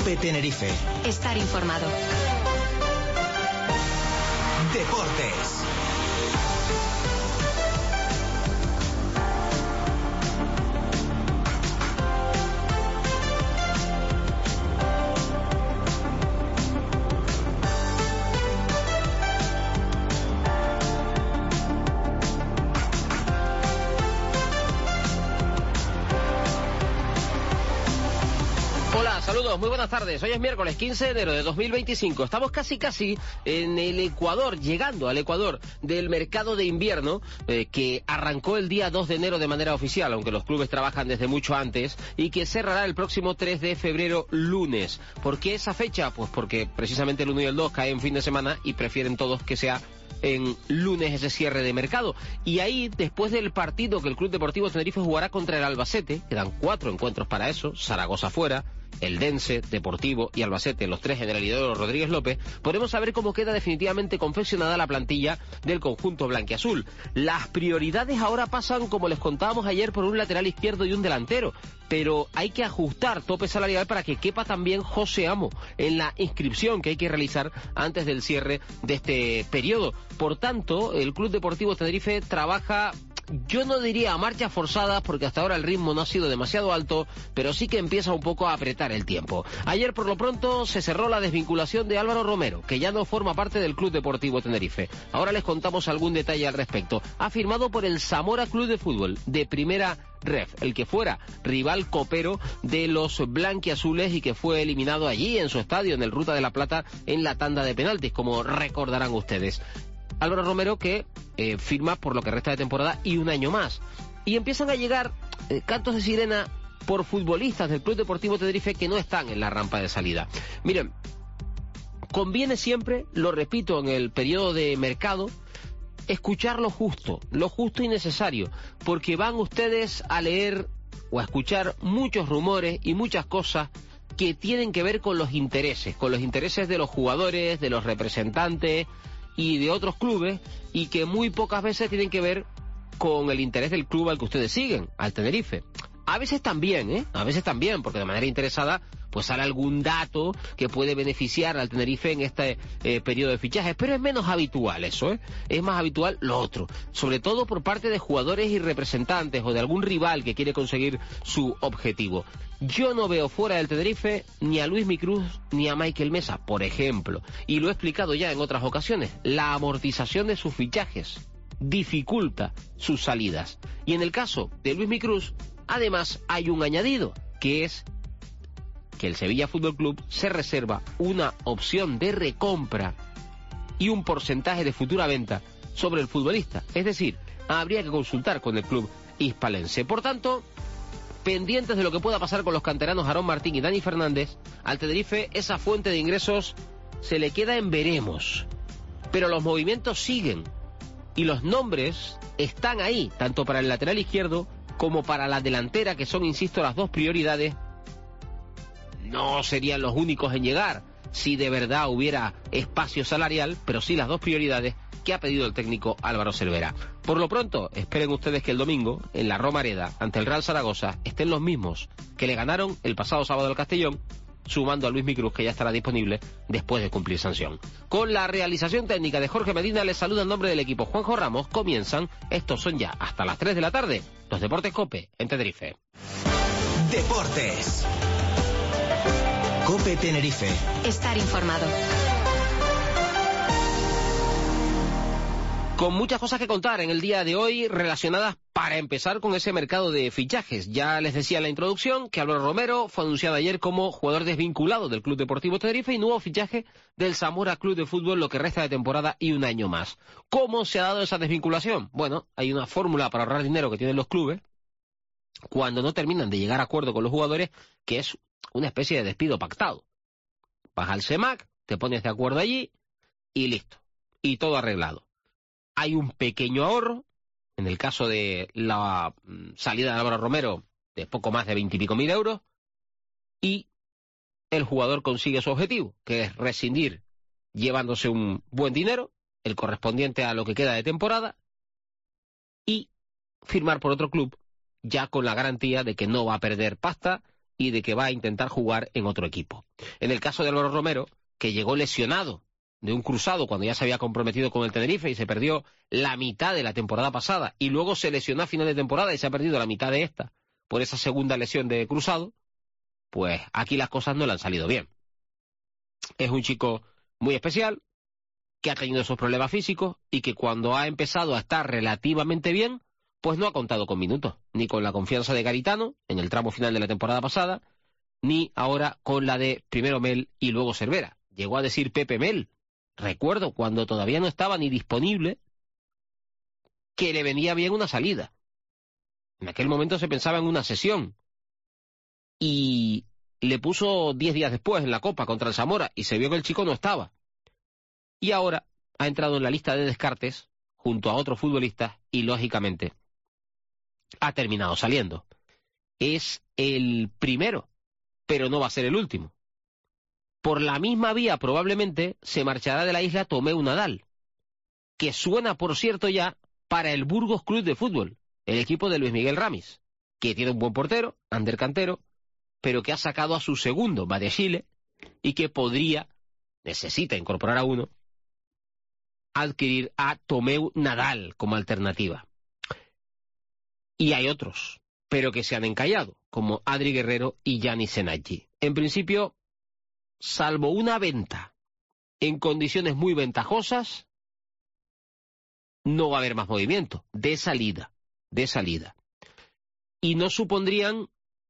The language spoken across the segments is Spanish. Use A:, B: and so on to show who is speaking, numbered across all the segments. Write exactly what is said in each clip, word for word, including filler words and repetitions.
A: COPE Tenerife.
B: Estar informado.
A: Deportes.
C: Saludos, muy buenas tardes. Hoy es miércoles quince de enero de dos mil veinticinco. Estamos casi casi en el Ecuador, llegando al Ecuador del mercado de invierno eh, que arrancó el día dos de enero de manera oficial, aunque los clubes trabajan desde mucho antes, y que cerrará el próximo tres de febrero, lunes. ¿Por qué esa fecha? Pues porque precisamente el uno y el dos caen en fin de semana y prefieren todos que sea en lunes ese cierre de mercado. Y ahí, después del partido que el Club Deportivo Tenerife jugará contra el Albacete, quedan cuatro encuentros para eso, Zaragoza fuera, Eldense, Deportivo y Albacete, los tres en el Heliodoro Rodríguez López, podremos saber cómo queda definitivamente confeccionada la plantilla del conjunto blanquiazul. Las prioridades ahora pasan, como les contábamos ayer, por un lateral izquierdo y un delantero, pero hay que ajustar tope salarial para que quepa también José Amo en la inscripción que hay que realizar antes del cierre de este periodo. Por tanto, el Club Deportivo Tenerife trabaja, yo no diría a marchas forzadas, porque hasta ahora el ritmo no ha sido demasiado alto, pero sí que empieza un poco a apretar el tiempo. Ayer, por lo pronto, se cerró la desvinculación de Álvaro Romero, que ya no forma parte del Club Deportivo Tenerife. Ahora les contamos algún detalle al respecto. Ha firmado por el Zamora Club de Fútbol, de primera ref, el que fuera rival copero de los blanquiazules y que fue eliminado allí en su estadio, en el Ruta de la Plata, en la tanda de penaltis, como recordarán ustedes. Álvaro Romero que eh, firma por lo que resta de temporada y un año más. Y empiezan a llegar eh, cantos de sirena por futbolistas del Club Deportivo Tenerife que no están en la rampa de salida. Miren, conviene siempre, lo repito, en el periodo de mercado, escuchar lo justo, lo justo y necesario, porque van ustedes a leer o a escuchar muchos rumores y muchas cosas que tienen que ver con los intereses, con los intereses de los jugadores, de los representantes y de otros clubes, y que muy pocas veces tienen que ver con el interés del club al que ustedes siguen, al Tenerife. A veces también, ¿eh? A veces también, porque de manera interesada pues sale algún dato que puede beneficiar al Tenerife en este eh, periodo de fichajes, pero es menos habitual eso, ¿eh? Es más habitual lo otro, sobre todo por parte de jugadores y representantes o de algún rival que quiere conseguir su objetivo. Yo no veo fuera del Tenerife ni a Luis Micruz ni a Michael Mesa, por ejemplo, y lo he explicado ya en otras ocasiones, la amortización de sus fichajes dificulta sus salidas. Y en el caso de Luis Micruz, además hay un añadido, que es que el Sevilla Fútbol Club se reserva una opción de recompra y un porcentaje de futura venta sobre el futbolista. Es decir, habría que consultar con el club hispalense. Por tanto, pendientes de lo que pueda pasar con los canteranos Aarón Martín y Dani Fernández, al Tenerife esa fuente de ingresos se le queda en veremos. Pero los movimientos siguen y los nombres están ahí, tanto para el lateral izquierdo como para la delantera, que son, insisto, las dos prioridades. No serían los únicos en llegar si de verdad hubiera espacio salarial, pero sí las dos prioridades que ha pedido el técnico Álvaro Cervera. Por lo pronto, esperen ustedes que el domingo, en la Romareda, ante el Real Zaragoza, estén los mismos que le ganaron el pasado sábado al Castellón, sumando a Luis Micruz, que ya estará disponible después de cumplir sanción. Con la realización técnica de Jorge Medina, les saluda en nombre del equipo Juanjo Ramos. Comienzan, estos son ya hasta las tres de la tarde, los Deportes COPE en Tenerife.
A: Deportes. COPE Tenerife.
B: Estar informado.
C: Con muchas cosas que contar en el día de hoy relacionadas, para empezar, con ese mercado de fichajes. Ya les decía en la introducción que Álvaro Romero fue anunciado ayer como jugador desvinculado del Club Deportivo Tenerife y nuevo fichaje del Zamora Club de Fútbol lo que resta de temporada y un año más. ¿Cómo se ha dado esa desvinculación? Bueno, hay una fórmula para ahorrar dinero que tienen los clubes cuando no terminan de llegar a acuerdo con los jugadores, que es una especie de despido pactado. Vas al CEMAC, te pones de acuerdo allí y listo. Y todo arreglado. Hay un pequeño ahorro, en el caso de la salida de Álvaro Romero, de poco más de veintipico mil euros, y el jugador consigue su objetivo, que es rescindir llevándose un buen dinero, el correspondiente a lo que queda de temporada, y firmar por otro club, ya con la garantía de que no va a perder pasta y de que va a intentar jugar en otro equipo. En el caso de Álvaro Romero, que llegó lesionado de un cruzado cuando ya se había comprometido con el Tenerife y se perdió la mitad de la temporada pasada, y luego se lesionó a final de temporada y se ha perdido la mitad de esta por esa segunda lesión de cruzado, pues aquí las cosas no le han salido bien. Es un chico muy especial, que ha tenido esos problemas físicos y que cuando ha empezado a estar relativamente bien, pues no ha contado con minutos, ni con la confianza de Garitano en el tramo final de la temporada pasada, ni ahora con la de primero Mel y luego Cervera. Llegó a decir Pepe Mel, recuerdo, cuando todavía no estaba ni disponible, que le venía bien una salida. En aquel momento se pensaba en una sesión. Y le puso diez días después en la Copa contra el Zamora y se vio que el chico no estaba. Y ahora ha entrado en la lista de descartes junto a otros futbolistas y, lógicamente, ha terminado saliendo. Es el primero, pero no va a ser el último. Por la misma vía probablemente se marchará de la isla Tomeu Nadal, que suena, por cierto, ya para el Burgos Club de Fútbol, el equipo de Luis Miguel Ramis, que tiene un buen portero, Ander Cantero, pero que ha sacado a su segundo, Badiashile, y que podría, necesita incorporar a uno, adquirir a Tomeu Nadal como alternativa. Y hay otros, pero que se han encallado, como Adri Guerrero y Gianni Senaggi. En principio, salvo una venta en condiciones muy ventajosas, no va a haber más movimiento, de salida, de salida. Y no supondrían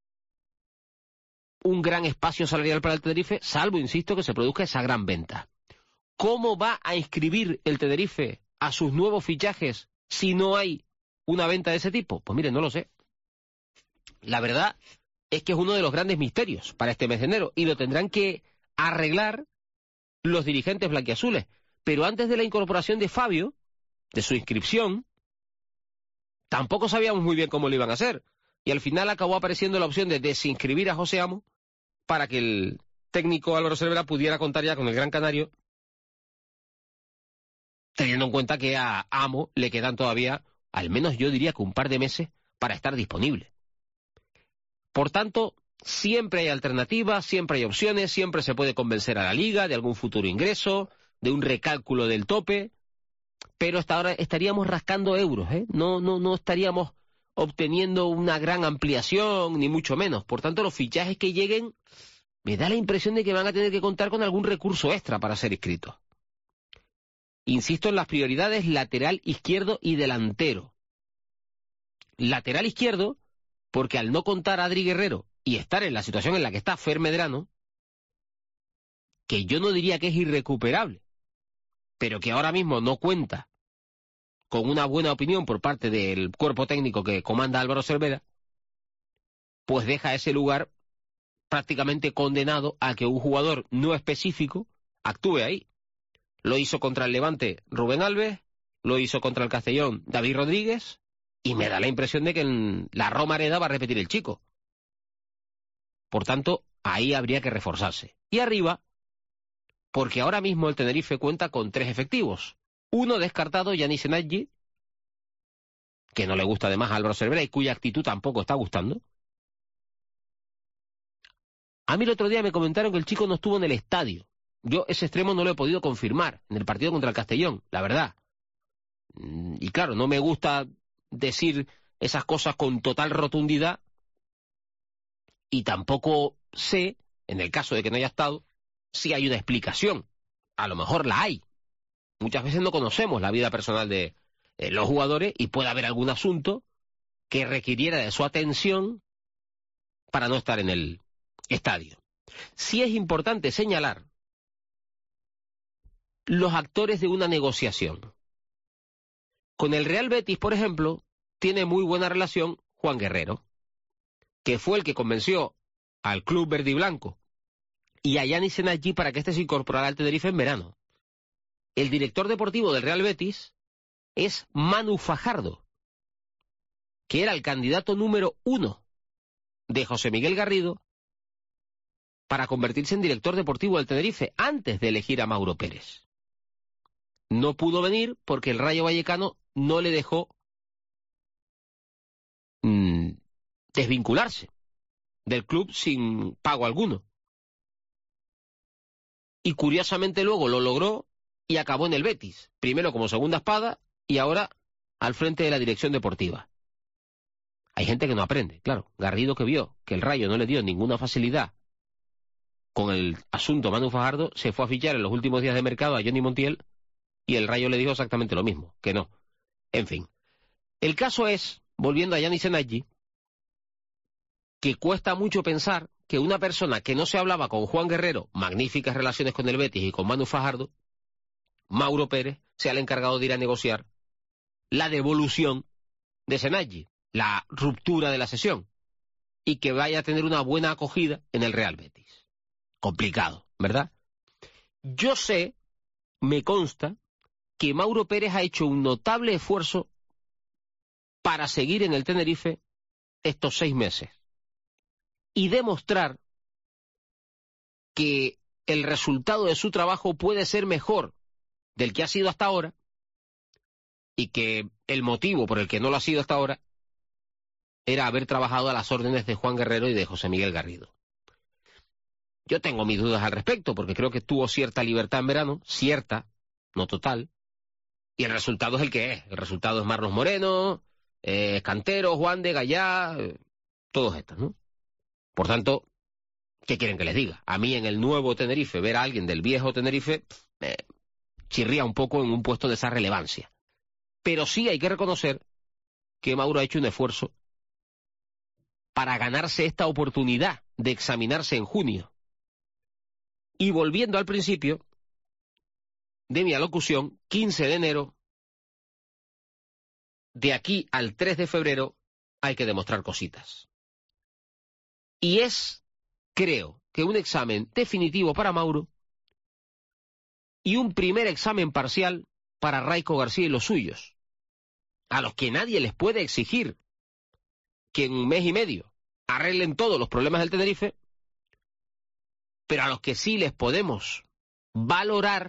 C: un gran espacio salarial para el Tenerife, salvo, insisto, que se produzca esa gran venta. ¿Cómo va a inscribir el Tenerife a sus nuevos fichajes si no hay una venta de ese tipo? Pues miren, no lo sé. La verdad es que es uno de los grandes misterios para este mes de enero y lo tendrán que arreglar los dirigentes blanquiazules. Pero antes de la incorporación de Fabio, de su inscripción, tampoco sabíamos muy bien cómo lo iban a hacer. Y al final acabó apareciendo la opción de desinscribir a José Amo para que el técnico Álvaro Cervera pudiera contar ya con el Gran Canario, teniendo en cuenta que a Amo le quedan todavía, al menos yo diría que un par de meses, para estar disponible. Por tanto, siempre hay alternativas, siempre hay opciones, siempre se puede convencer a la Liga de algún futuro ingreso, de un recálculo del tope, pero hasta ahora estaríamos rascando euros, ¿eh? No, no, no estaríamos obteniendo una gran ampliación, ni mucho menos. Por tanto, los fichajes que lleguen, me da la impresión de que van a tener que contar con algún recurso extra para ser inscritos. Insisto en las prioridades lateral izquierdo y delantero. Lateral izquierdo, porque al no contar a Adri Guerrero y estar en la situación en la que está Fer Medrano, que yo no diría que es irrecuperable, pero que ahora mismo no cuenta con una buena opinión por parte del cuerpo técnico que comanda Álvaro Cervera, pues deja ese lugar prácticamente condenado a que un jugador no específico actúe ahí. Lo hizo contra el Levante Rubén Alves, lo hizo contra el Castellón David Rodríguez, y me da la impresión de que en la Romareda va a repetir el chico. Por tanto, ahí habría que reforzarse. Y arriba, porque ahora mismo el Tenerife cuenta con tres efectivos. Uno descartado, Gianni Senaggi, que no le gusta además a Álvaro Cervera y cuya actitud tampoco está gustando. A mí el otro día me comentaron que el chico no estuvo en el estadio. Yo ese extremo no lo he podido confirmar en el partido contra el Castellón, la verdad. Y claro, no me gusta decir esas cosas con total rotundidad y tampoco sé, en el caso de que no haya estado, si hay una explicación. A lo mejor la hay. Muchas veces no conocemos la vida personal de eh, los jugadores y puede haber algún asunto que requiriera de su atención para no estar en el estadio. Sí es importante señalar los actores de una negociación. Con el Real Betis, por ejemplo, tiene muy buena relación Juan Guerrero, que fue el que convenció al club verde y blanco y a Gianni Senaggi para que éste se incorporara al Tenerife en verano. El director deportivo del Real Betis es Manu Fajardo, que era el candidato número uno de José Miguel Garrido para convertirse en director deportivo del Tenerife antes de elegir a Mauro Pérez. No pudo venir porque el Rayo Vallecano no le dejó mmm, desvincularse del club sin pago alguno. Y curiosamente luego lo logró y acabó en el Betis, primero como segunda espada y ahora al frente de la dirección deportiva. Hay gente que no aprende, claro. Garrido, que vio que el Rayo no le dio ninguna facilidad con el asunto Manu Fajardo, se fue a fichar en los últimos días de mercado a Johnny Montiel y el Rayo le dijo exactamente lo mismo, que no. En fin. El caso es, volviendo a Gianni Senaggi, que cuesta mucho pensar que una persona que no se hablaba con Juan Guerrero, magníficas relaciones con el Betis, y con Manu Fajardo, Mauro Pérez, sea el encargado de ir a negociar la devolución de Senaggi, la ruptura de la sesión, y que vaya a tener una buena acogida en el Real Betis. Complicado, ¿verdad? Yo sé, me consta, que Mauro Pérez ha hecho un notable esfuerzo para seguir en el Tenerife estos seis meses y demostrar que el resultado de su trabajo puede ser mejor del que ha sido hasta ahora y que el motivo por el que no lo ha sido hasta ahora era haber trabajado a las órdenes de Juan Guerrero y de José Miguel Garrido. Yo tengo mis dudas al respecto, porque creo que tuvo cierta libertad en verano, cierta, no total, y el resultado es el que es. El resultado es Marlos Moreno, eh, Cantero, Juan de Gallá, eh, todos estos, ¿no? Por tanto, ¿qué quieren que les diga? A mí en el nuevo Tenerife, ver a alguien del viejo Tenerife, eh, chirría un poco en un puesto de esa relevancia. Pero sí hay que reconocer que Mauro ha hecho un esfuerzo para ganarse esta oportunidad de examinarse en junio. Y volviendo al principio de mi alocución, quince de enero, de aquí al tres de febrero, hay que demostrar cositas. Y es, creo, que un examen definitivo para Mauro y un primer examen parcial para Raiko García y los suyos, a los que nadie les puede exigir que en un mes y medio arreglen todos los problemas del Tenerife, pero a los que sí les podemos valorar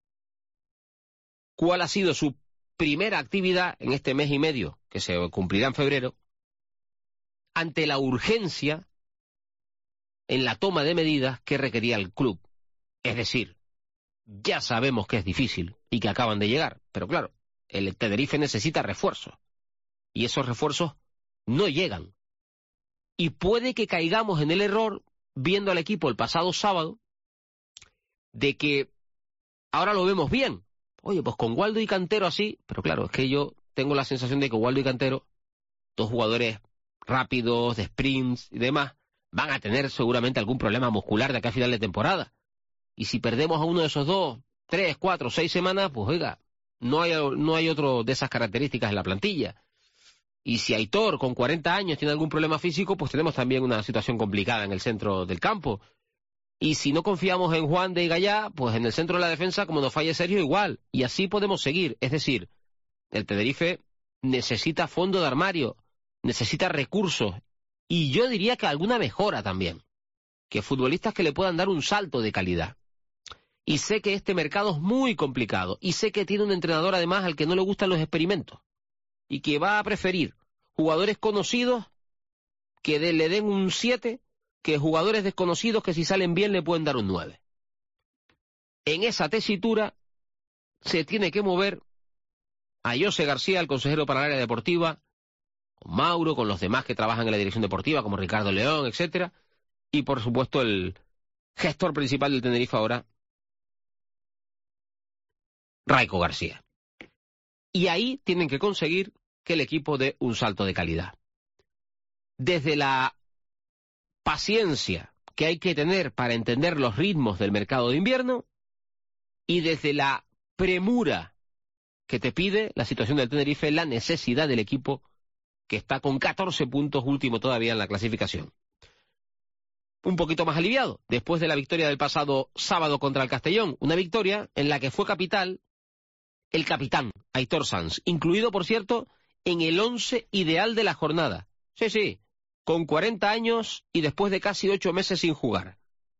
C: cuál ha sido su primera actividad en este mes y medio, que se cumplirá en febrero, ante la urgencia en la toma de medidas que requería el club. Es decir, ya sabemos que es difícil y que acaban de llegar, pero claro, el Tenerife necesita refuerzos, y esos refuerzos no llegan. Y puede que caigamos en el error, viendo al equipo el pasado sábado, de que ahora lo vemos bien. Oye, pues con Waldo y Cantero así, pero claro, es que yo tengo la sensación de que Waldo y Cantero, dos jugadores rápidos, de sprints y demás, van a tener seguramente algún problema muscular de acá a final de temporada. Y si perdemos a uno de esos dos, tres, cuatro, seis semanas, pues oiga, no hay, no hay otro de esas características en la plantilla. Y si Aitor, con cuarenta años, tiene algún problema físico, pues tenemos también una situación complicada en el centro del campo. Y si no confiamos en Juan de Gallá, pues en el centro de la defensa, como nos falle Sergio, igual. Y así podemos seguir. Es decir, el Tenerife necesita fondo de armario, necesita recursos. Y yo diría que alguna mejora también. Que futbolistas que le puedan dar un salto de calidad. Y sé que este mercado es muy complicado. Y sé que tiene un entrenador además al que no le gustan los experimentos. Y que va a preferir jugadores conocidos que de, le den un siete que jugadores desconocidos que si salen bien le pueden dar un nueve. En esa tesitura se tiene que mover a José García, el consejero para el área deportiva, con Mauro, con los demás que trabajan en la dirección deportiva, como Ricardo León, etcétera, y por supuesto el gestor principal del Tenerife ahora, Raiko García. Y ahí tienen que conseguir que el equipo dé un salto de calidad. Desde la paciencia que hay que tener para entender los ritmos del mercado de invierno y desde la premura que te pide la situación del Tenerife, la necesidad del equipo que está con catorce puntos, último todavía en la clasificación. Un poquito más aliviado, después de la victoria del pasado sábado contra el Castellón, una victoria en la que fue capital el capitán, Aitor Sanz, incluido, por cierto, en el once ideal de la jornada. Sí, sí, con cuarenta años y después de casi ocho meses sin jugar.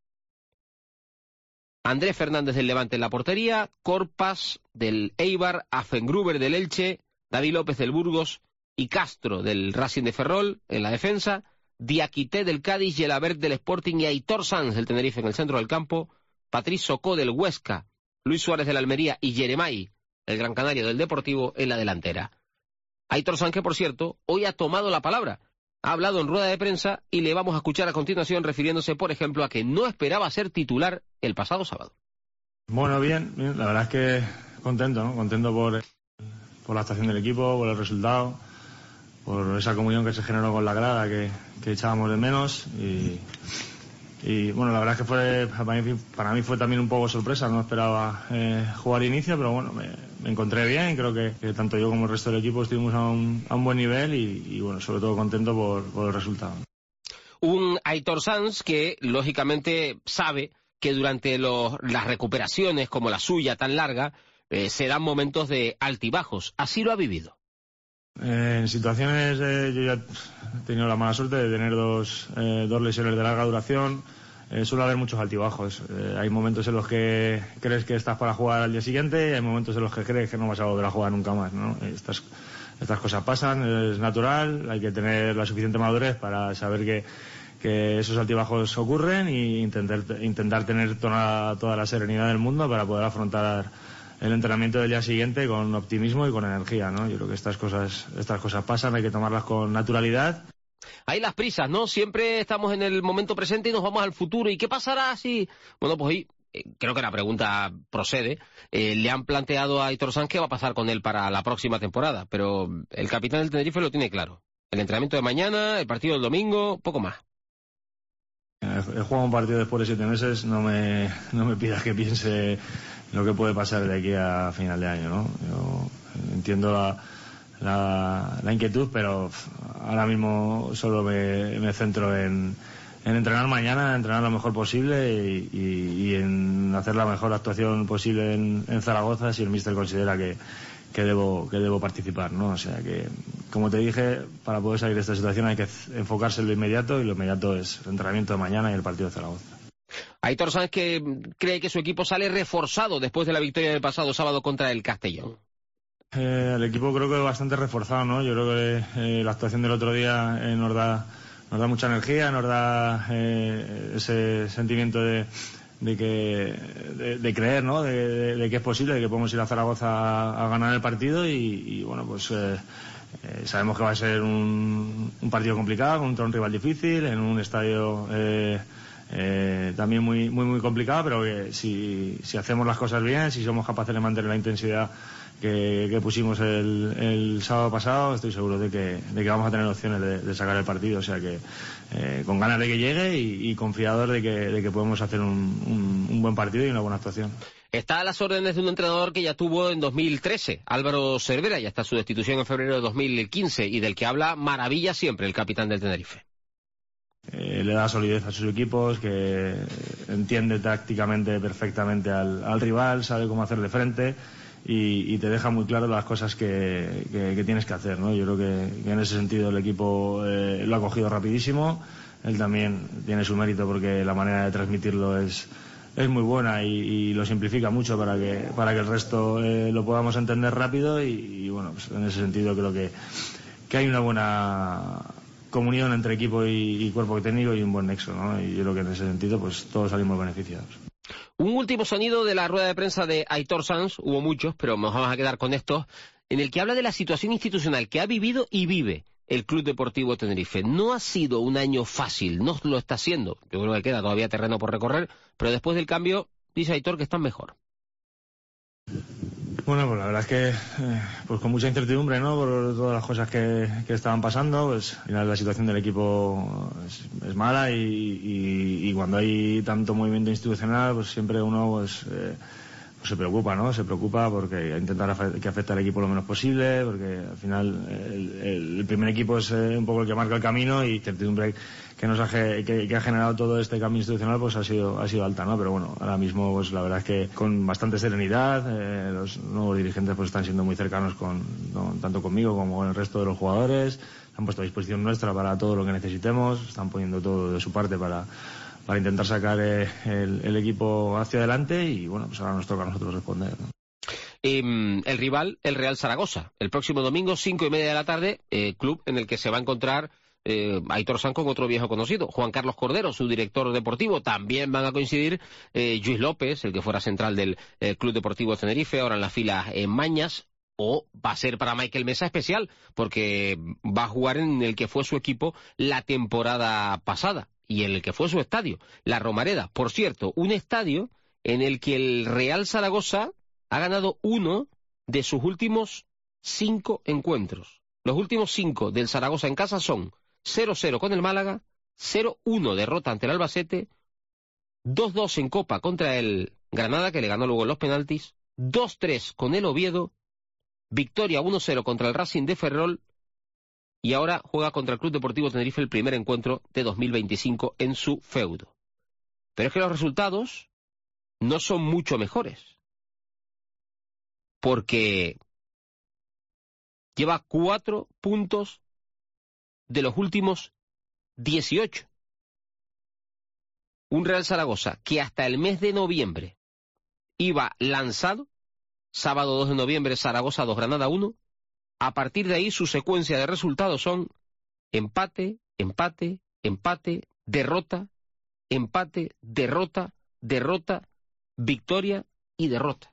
C: Andrés Fernández del Levante en la portería, Corpas del Eibar, Afengruber del Elche, David López del Burgos y Castro del Racing de Ferrol en la defensa, Diakité del Cádiz, Gelabert del Sporting y Aitor Sanz del Tenerife en el centro del campo, Patrice Socó del Huesca, Luis Suárez del Almería y Jeremai, el Gran Canario del Deportivo, en la delantera. Aitor Sanz, que por cierto, hoy ha tomado la palabra. Ha hablado en rueda de prensa y le vamos a escuchar a continuación refiriéndose, por ejemplo, a que no esperaba ser titular el pasado sábado.
D: Bueno, bien, bien. La verdad es que contento, ¿no? Contento por, por la actuación del equipo, por el resultado, por esa comunión que se generó con la grada que, que echábamos de menos y, y bueno, la verdad es que fue para mí, para mí fue también un poco sorpresa, no esperaba eh, jugar inicio, pero bueno, me, me encontré bien y creo que, que tanto yo como el resto del equipo estuvimos a un, a un buen nivel y, y bueno, sobre todo contento por, por el resultado.
C: Un Aitor Sanz que lógicamente sabe que durante los, las recuperaciones como la suya tan larga eh, se dan momentos de altibajos, así lo ha vivido.
D: Eh, en situaciones, eh, yo ya he tenido la mala suerte de tener dos, eh, dos lesiones de larga duración. Eh, suele haber muchos altibajos. Eh, hay momentos en los que crees que estás para jugar al día siguiente y hay momentos en los que crees que no vas a volver a jugar nunca más, ¿no? Estas, estas cosas pasan, es natural, hay que tener la suficiente madurez para saber que, que esos altibajos ocurren e intentar, intentar tener toda, toda la serenidad del mundo para poder afrontar el entrenamiento del día siguiente con optimismo y con energía, ¿no? Yo creo que estas cosas, estas cosas pasan, hay que tomarlas con naturalidad.
C: Hay las prisas, ¿no? Siempre estamos en el momento presente y nos vamos al futuro. ¿Y qué pasará si...? Bueno, pues hoy, eh, creo que la pregunta procede. Eh, le han planteado a Aitor Sanz qué va a pasar con él para la próxima temporada, pero el capitán del Tenerife lo tiene claro. El entrenamiento de mañana, el partido del domingo, poco más.
D: He jugado un partido después de siete meses, no me, no me pidas que piense lo que puede pasar de aquí a final de año, ¿no? Yo entiendo la, la, la inquietud, pero ahora mismo solo me, me centro en, en entrenar mañana, en entrenar lo mejor posible y, y, y en hacer la mejor actuación posible en, en Zaragoza si el míster considera que, que debo que debo participar, ¿no? O sea que, como te dije, para poder salir de esta situación hay que enfocarse en lo inmediato y lo inmediato es el entrenamiento de mañana y el partido de Zaragoza.
C: Aitor Sanz que cree que su equipo sale reforzado después de la victoria del pasado sábado contra el Castellón.
D: Eh, el equipo creo que bastante reforzado, ¿no? Yo creo que eh, la actuación del otro día eh, nos da nos da mucha energía, nos da eh, ese sentimiento de de que de, de creer, ¿no? De, de, de que es posible, de que podemos ir a Zaragoza a, a ganar el partido y, y bueno, pues eh, eh, sabemos que va a ser un, un partido complicado contra un rival difícil en un estadio eh, eh, también muy muy muy complicado, pero que si, si hacemos las cosas bien, si somos capaces de mantener la intensidad que, que pusimos el, el sábado pasado, estoy seguro de que, de que vamos a tener opciones de, de sacar el partido, o sea que eh, con ganas de que llegue y, y confiador de que, de que podemos hacer un, un, un buen partido y una buena actuación.
C: Está a las órdenes de un entrenador que ya tuvo en dos mil trece, Álvaro Cervera, ya está su destitución en febrero de dos mil quince y del que habla maravilla siempre el capitán del Tenerife.
D: Eh, le da solidez a sus equipos, que entiende tácticamente perfectamente al, al rival, sabe cómo hacerle frente y, y te deja muy claro las cosas que, que, que tienes que hacer, ¿no? Yo creo que, que en ese sentido el equipo eh, lo ha cogido rapidísimo. Él también tiene su mérito porque la manera de transmitirlo es, es muy buena y, y lo simplifica mucho para que, para que el resto eh, lo podamos entender rápido y, y bueno, pues en ese sentido creo que, que hay una buena comunión entre equipo y, y cuerpo técnico y un buen nexo, ¿no? Y yo creo que en ese sentido pues todos salimos beneficiados.
C: Un último sonido de la rueda de prensa de Aitor Sanz, hubo muchos, pero nos vamos a quedar con estos, en el que habla de la situación institucional que ha vivido y vive el Club Deportivo Tenerife. No ha sido un año fácil, no lo está haciendo. Yo creo que queda todavía terreno por recorrer, pero después del cambio, dice Aitor que están mejor.
D: Bueno, pues la verdad es que eh, pues con mucha incertidumbre, ¿no? Por todas las cosas que, que estaban pasando, pues al final la situación del equipo es, es mala y, y, y cuando hay tanto movimiento institucional, pues siempre uno pues, eh, pues se preocupa, ¿no? Se preocupa porque intentar que afecte al equipo lo menos posible, porque al final el, el, el primer equipo es eh, un poco el que marca el camino y incertidumbre que nos ha, que, que ha generado todo este cambio institucional pues ha sido ha sido alta, ¿no? Pero bueno, ahora mismo pues la verdad es que con bastante serenidad, eh, los nuevos dirigentes pues están siendo muy cercanos con, no, tanto conmigo como con el resto de los jugadores, se han puesto a disposición nuestra para todo lo que necesitemos, están poniendo todo de su parte para para intentar sacar eh, el, el equipo hacia adelante y bueno, pues ahora nos toca a nosotros responder, ¿no?
C: Eh, el rival, el Real Zaragoza, el próximo domingo, cinco y media de la tarde, eh, club en el que se va a encontrar eh, Aitor San con otro viejo conocido, Juan Carlos Cordero, su director deportivo. También van a coincidir eh, Luis López, el que fuera central del eh, Club Deportivo Tenerife, ahora en las filas en Mañas. O va a ser para Michael Mesa especial, porque va a jugar en el que fue su equipo la temporada pasada y en el que fue su estadio, la Romareda. Por cierto, un estadio en el que el Real Zaragoza ha ganado uno de sus últimos cinco encuentros. Los últimos cinco del Zaragoza en casa son cero cero con el Málaga, cero uno derrota ante el Albacete, dos dos en Copa contra el Granada, que le ganó luego en los penaltis, dos tres con el Oviedo, victoria uno cero contra el Racing de Ferrol y ahora juega contra el Club Deportivo Tenerife el primer encuentro de dos mil veinticinco en su feudo. Pero es que los resultados no son mucho mejores, porque lleva cuatro puntos de los últimos dieciocho. Un Real Zaragoza que hasta el mes de noviembre iba lanzado. Sábado dos de noviembre, Zaragoza dos, Granada uno. A partir de ahí, su secuencia de resultados son empate, empate, empate, derrota, empate, derrota, derrota, victoria y derrota.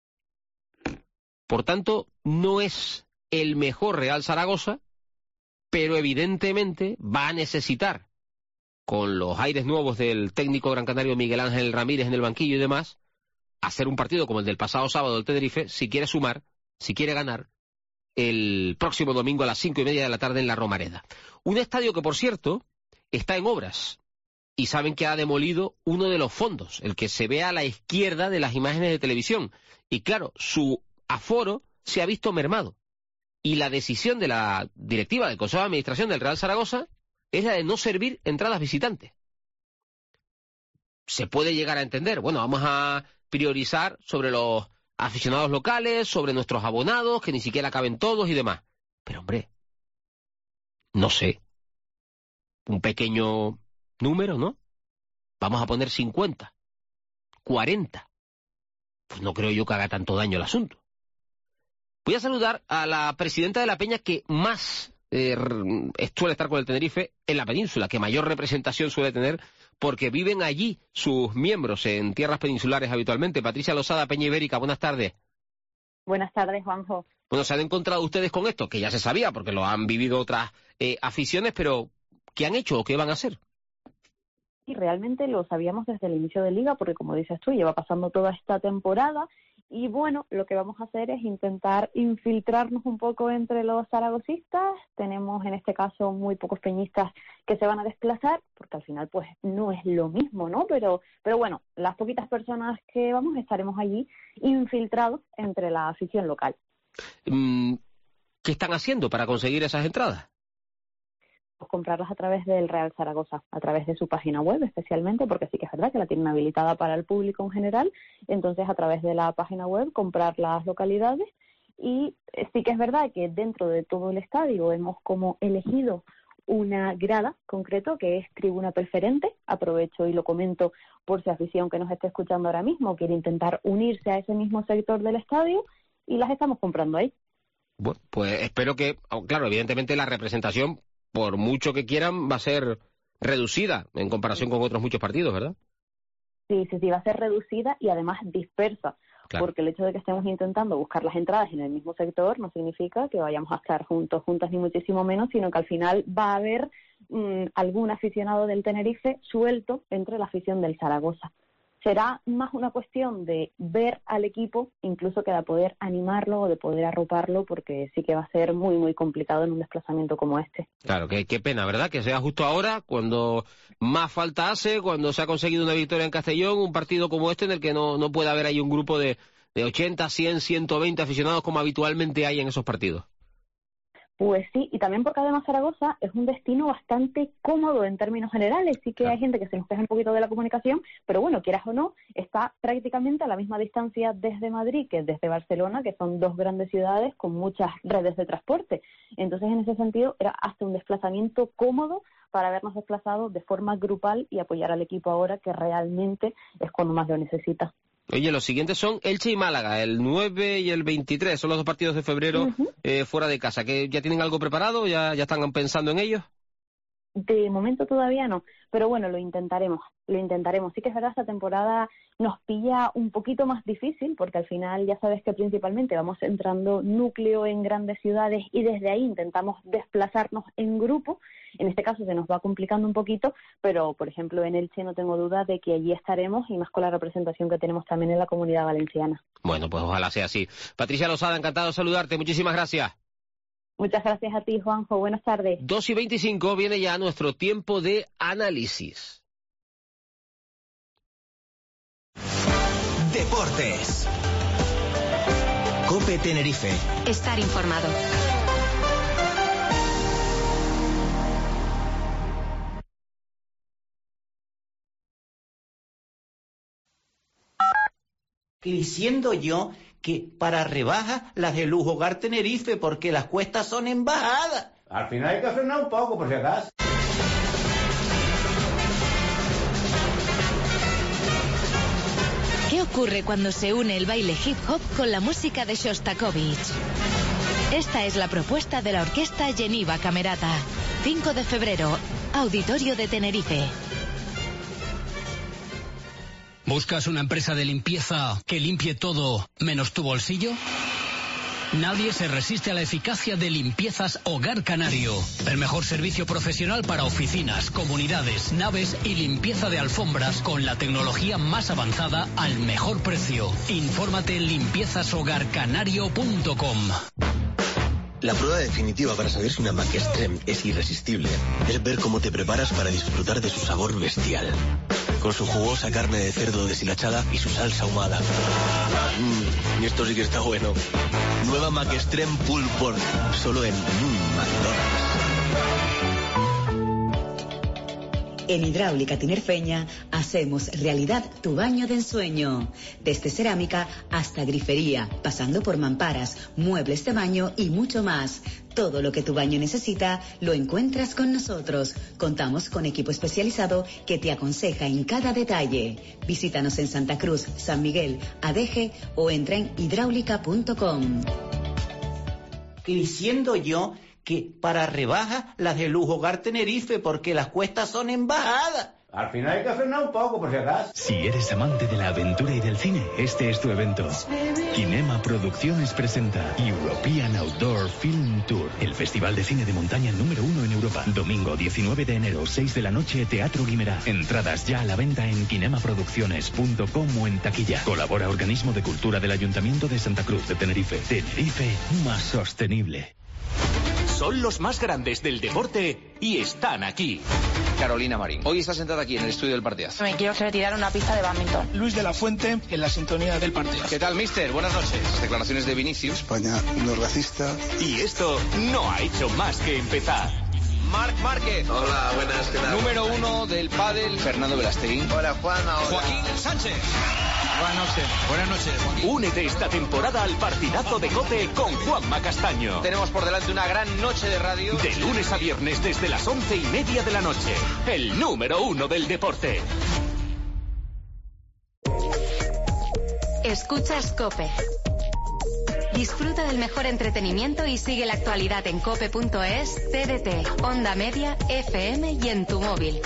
C: Por tanto, no es el mejor Real Zaragoza, pero evidentemente va a necesitar, con los aires nuevos del técnico gran canario Miguel Ángel Ramírez en el banquillo y demás, hacer un partido como el del pasado sábado del Tenerife, si quiere sumar, si quiere ganar, el próximo domingo a las cinco y media de la tarde en la Romareda. Un estadio que, por cierto, está en obras, y saben que ha demolido uno de los fondos, el que se ve a la izquierda de las imágenes de televisión, y claro, su aforo se ha visto mermado, y la decisión de la directiva del Consejo de Administración del Real Zaragoza es la de no servir entradas visitantes. Se puede llegar a entender, bueno, vamos a priorizar sobre los aficionados locales, sobre nuestros abonados, que ni siquiera caben todos y demás. Pero hombre, no sé, un pequeño número, ¿no? Vamos a poner cincuenta, cuarenta. Pues no creo yo que haga tanto daño el asunto. Voy a saludar a la presidenta de la Peña que más eh, suele estar con el Tenerife en la península, que mayor representación suele tener, porque viven allí sus miembros en tierras peninsulares habitualmente. Patricia Losada, Peña Ibérica, buenas tardes.
E: Buenas tardes, Juanjo.
C: Bueno, ¿se han encontrado ustedes con esto? Que ya se sabía, porque lo han vivido otras eh, aficiones, pero ¿qué han hecho o qué van a hacer?
E: Y realmente lo sabíamos desde el inicio de Liga, porque como dices tú, lleva pasando toda esta temporada. Y bueno, lo que vamos a hacer es intentar infiltrarnos un poco entre los zaragozistas. Tenemos en este caso muy pocos peñistas que se van a desplazar, porque al final pues no es lo mismo, ¿no? Pero, pero bueno, las poquitas personas que vamos estaremos allí infiltrados entre la afición local.
C: ¿Qué están haciendo para conseguir esas entradas?
E: Pues comprarlas a través del Real Zaragoza, a través de su página web especialmente, porque sí que es verdad que la tienen habilitada para el público en general. Entonces, a través de la página web, comprar las localidades. Y sí que es verdad que dentro de todo el estadio hemos como elegido una grada concreto que es tribuna preferente. Aprovecho y lo comento por si afición que nos esté escuchando ahora mismo quiere intentar unirse a ese mismo sector del estadio, y las estamos comprando ahí.
C: Bueno, pues espero que, claro, evidentemente la representación, por mucho que quieran, va a ser reducida en comparación con otros muchos partidos, ¿verdad?
E: Sí, sí, sí, va a ser reducida y además dispersa, claro. Porque el hecho de que estemos intentando buscar las entradas en el mismo sector no significa que vayamos a estar juntos, juntas, ni muchísimo menos, sino que al final va a haber mmm, algún aficionado del Tenerife suelto entre la afición del Zaragoza. Será más una cuestión de ver al equipo, incluso que de poder animarlo o de poder arroparlo, porque sí que va a ser muy, muy complicado en un desplazamiento como este.
C: Claro, qué, qué pena, ¿verdad? Que sea justo ahora, cuando más falta hace, cuando se ha conseguido una victoria en Castellón, un partido como este en el que no, no puede haber ahí un grupo de, de ochenta, cien, ciento veinte aficionados como habitualmente hay en esos partidos.
E: Pues sí, y también porque además Zaragoza es un destino bastante cómodo en términos generales. Sí que claro. Hay gente que se nos queja un poquito de la comunicación, pero bueno, quieras o no, está prácticamente a la misma distancia desde Madrid que desde Barcelona, que son dos grandes ciudades con muchas redes de transporte. Entonces, en ese sentido, era hasta un desplazamiento cómodo para habernos desplazado de forma grupal y apoyar al equipo ahora, que realmente es cuando más lo necesita.
C: Oye, los siguientes son Elche y Málaga, el nueve y el veintitrés, son los dos partidos de febrero uh-huh. eh, fuera de casa. ¿Que ya tienen algo preparado? ¿Ya, ya están pensando en ellos?
E: de momento todavía no, pero bueno, lo intentaremos, lo intentaremos. Sí que es verdad, esta temporada nos pilla un poquito más difícil, porque al final ya sabes que principalmente vamos entrando núcleo en grandes ciudades y desde ahí intentamos desplazarnos en grupo. En este caso se nos va complicando un poquito, pero por ejemplo en Elche no tengo duda de que allí estaremos, y más con la representación que tenemos también en la Comunidad Valenciana.
C: Bueno, pues ojalá sea así. Patricia Losada, encantado de saludarte, muchísimas gracias.
E: Muchas gracias a ti, Juanjo. Buenas tardes.
C: dos y veinticinco viene ya nuestro tiempo de análisis.
A: Deportes. COPE Tenerife.
B: Estar informado.
F: Diciendo yo que para rebajas las de Lujo Hogar Tenerife, porque las cuestas son en bajada.
G: Al final hay que frenar un poco, por si acaso.
H: ¿Qué ocurre cuando se une el baile hip hop con la música de Shostakovich? Esta es la propuesta de la orquesta Geneva Camerata. cinco de febrero, Auditorio de Tenerife.
I: ¿Buscas una empresa de limpieza que limpie todo menos tu bolsillo? Nadie se resiste a la eficacia de Limpiezas Hogar Canario. El mejor servicio profesional para oficinas, comunidades, naves y limpieza de alfombras con la tecnología más avanzada al mejor precio. Infórmate en limpiezas hogar canario punto com.
J: La prueba definitiva para saber si una Mac Extreme es irresistible es ver cómo te preparas para disfrutar de su sabor bestial. Con su jugosa carne de cerdo deshilachada y su salsa ahumada. Mmm, y esto sí que está bueno. Nueva Mac Extreme Pulled Pork, solo en mmm, McDonald's.
K: En Hidráulica Tinerfeña hacemos realidad tu baño de ensueño. Desde cerámica hasta grifería, pasando por mamparas, muebles de baño y mucho más. Todo lo que tu baño necesita lo encuentras con nosotros. Contamos con equipo especializado que te aconseja en cada detalle. Visítanos en Santa Cruz, San Miguel, Adeje o entra en hidráulica punto com.
F: Diciendo yo que para rebajas las de Lujo Hogar Tenerife, porque las cuestas son en bajada.
G: Al final hay que frenar un poco, por si acaso.
L: Si eres amante de la aventura y del cine, este es tu evento. Kinema Producciones presenta European Outdoor Film Tour, el festival de cine de montaña número uno en Europa. Domingo diecinueve de enero, seis de la noche, Teatro Guimerá. Entradas ya a la venta en kinema producciones punto com o en taquilla. Colabora Organismo de Cultura del Ayuntamiento de Santa Cruz de Tenerife. Tenerife más sostenible.
M: Son los más grandes del deporte y están aquí.
N: Carolina Marín. Hoy está sentada aquí en el estudio del partidazo.
O: Me quiero retirar una pista de bádminton.
P: Luis de la Fuente en la sintonía del partido.
N: ¿Qué tal, mister? Buenas noches. Las declaraciones de Vinicius.
Q: España no es racista.
M: Y esto no ha hecho más que empezar.
N: Marc Márquez.
R: Hola, buenas, ¿qué tal?
N: Número uno del pádel, Fernando Velastegui.
R: Hola, Juan. Hola.
M: Joaquín Sánchez.
R: Buenas noches.
N: Buenas noches, Joaquín.
M: Únete esta temporada al partidazo de COPE con Juanma Castaño.
N: Tenemos por delante una gran noche de radio.
M: De lunes a viernes desde las once y media de la noche. El número uno del deporte.
B: Escuchas COPE. Disfruta del mejor entretenimiento y sigue la actualidad en cope punto es, T D T, Onda Media, F M y en tu móvil.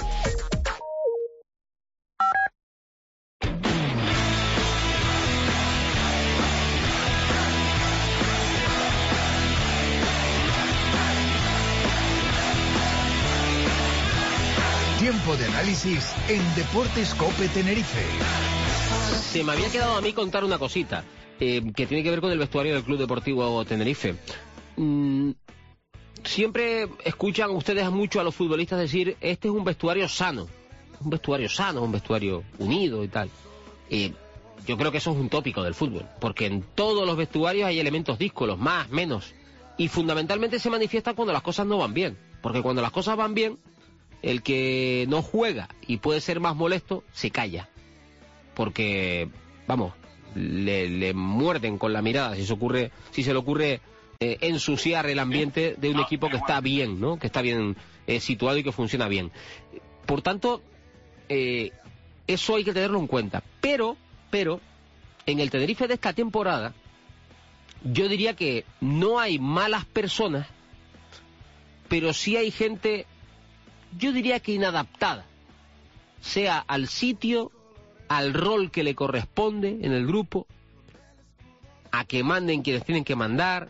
S: Tiempo de análisis en Deportes COPE Tenerife.
C: Se me había quedado a mí contar una cosita eh, que tiene que ver con el vestuario del Club Deportivo Tenerife. Mm, siempre escuchan ustedes mucho a los futbolistas decir, este es un vestuario sano, un vestuario sano, un vestuario unido y tal. Eh, yo creo que eso es un tópico del fútbol, porque en todos los vestuarios hay elementos díscolos, más, menos, y fundamentalmente se manifiesta cuando las cosas no van bien, porque cuando las cosas van bien, el que no juega y puede ser más molesto, se calla. Porque, vamos, le, le muerden con la mirada si se, ocurre, si se le ocurre eh, ensuciar el ambiente de un equipo que está bien, ¿no? Que está bien eh, situado y que funciona bien. Por tanto, eh, eso hay que tenerlo en cuenta. Pero, pero, en el Tenerife de esta temporada, yo diría que no hay malas personas, pero sí hay gente yo diría que inadaptada, sea al sitio, al rol que le corresponde en el grupo, a que manden quienes tienen que mandar,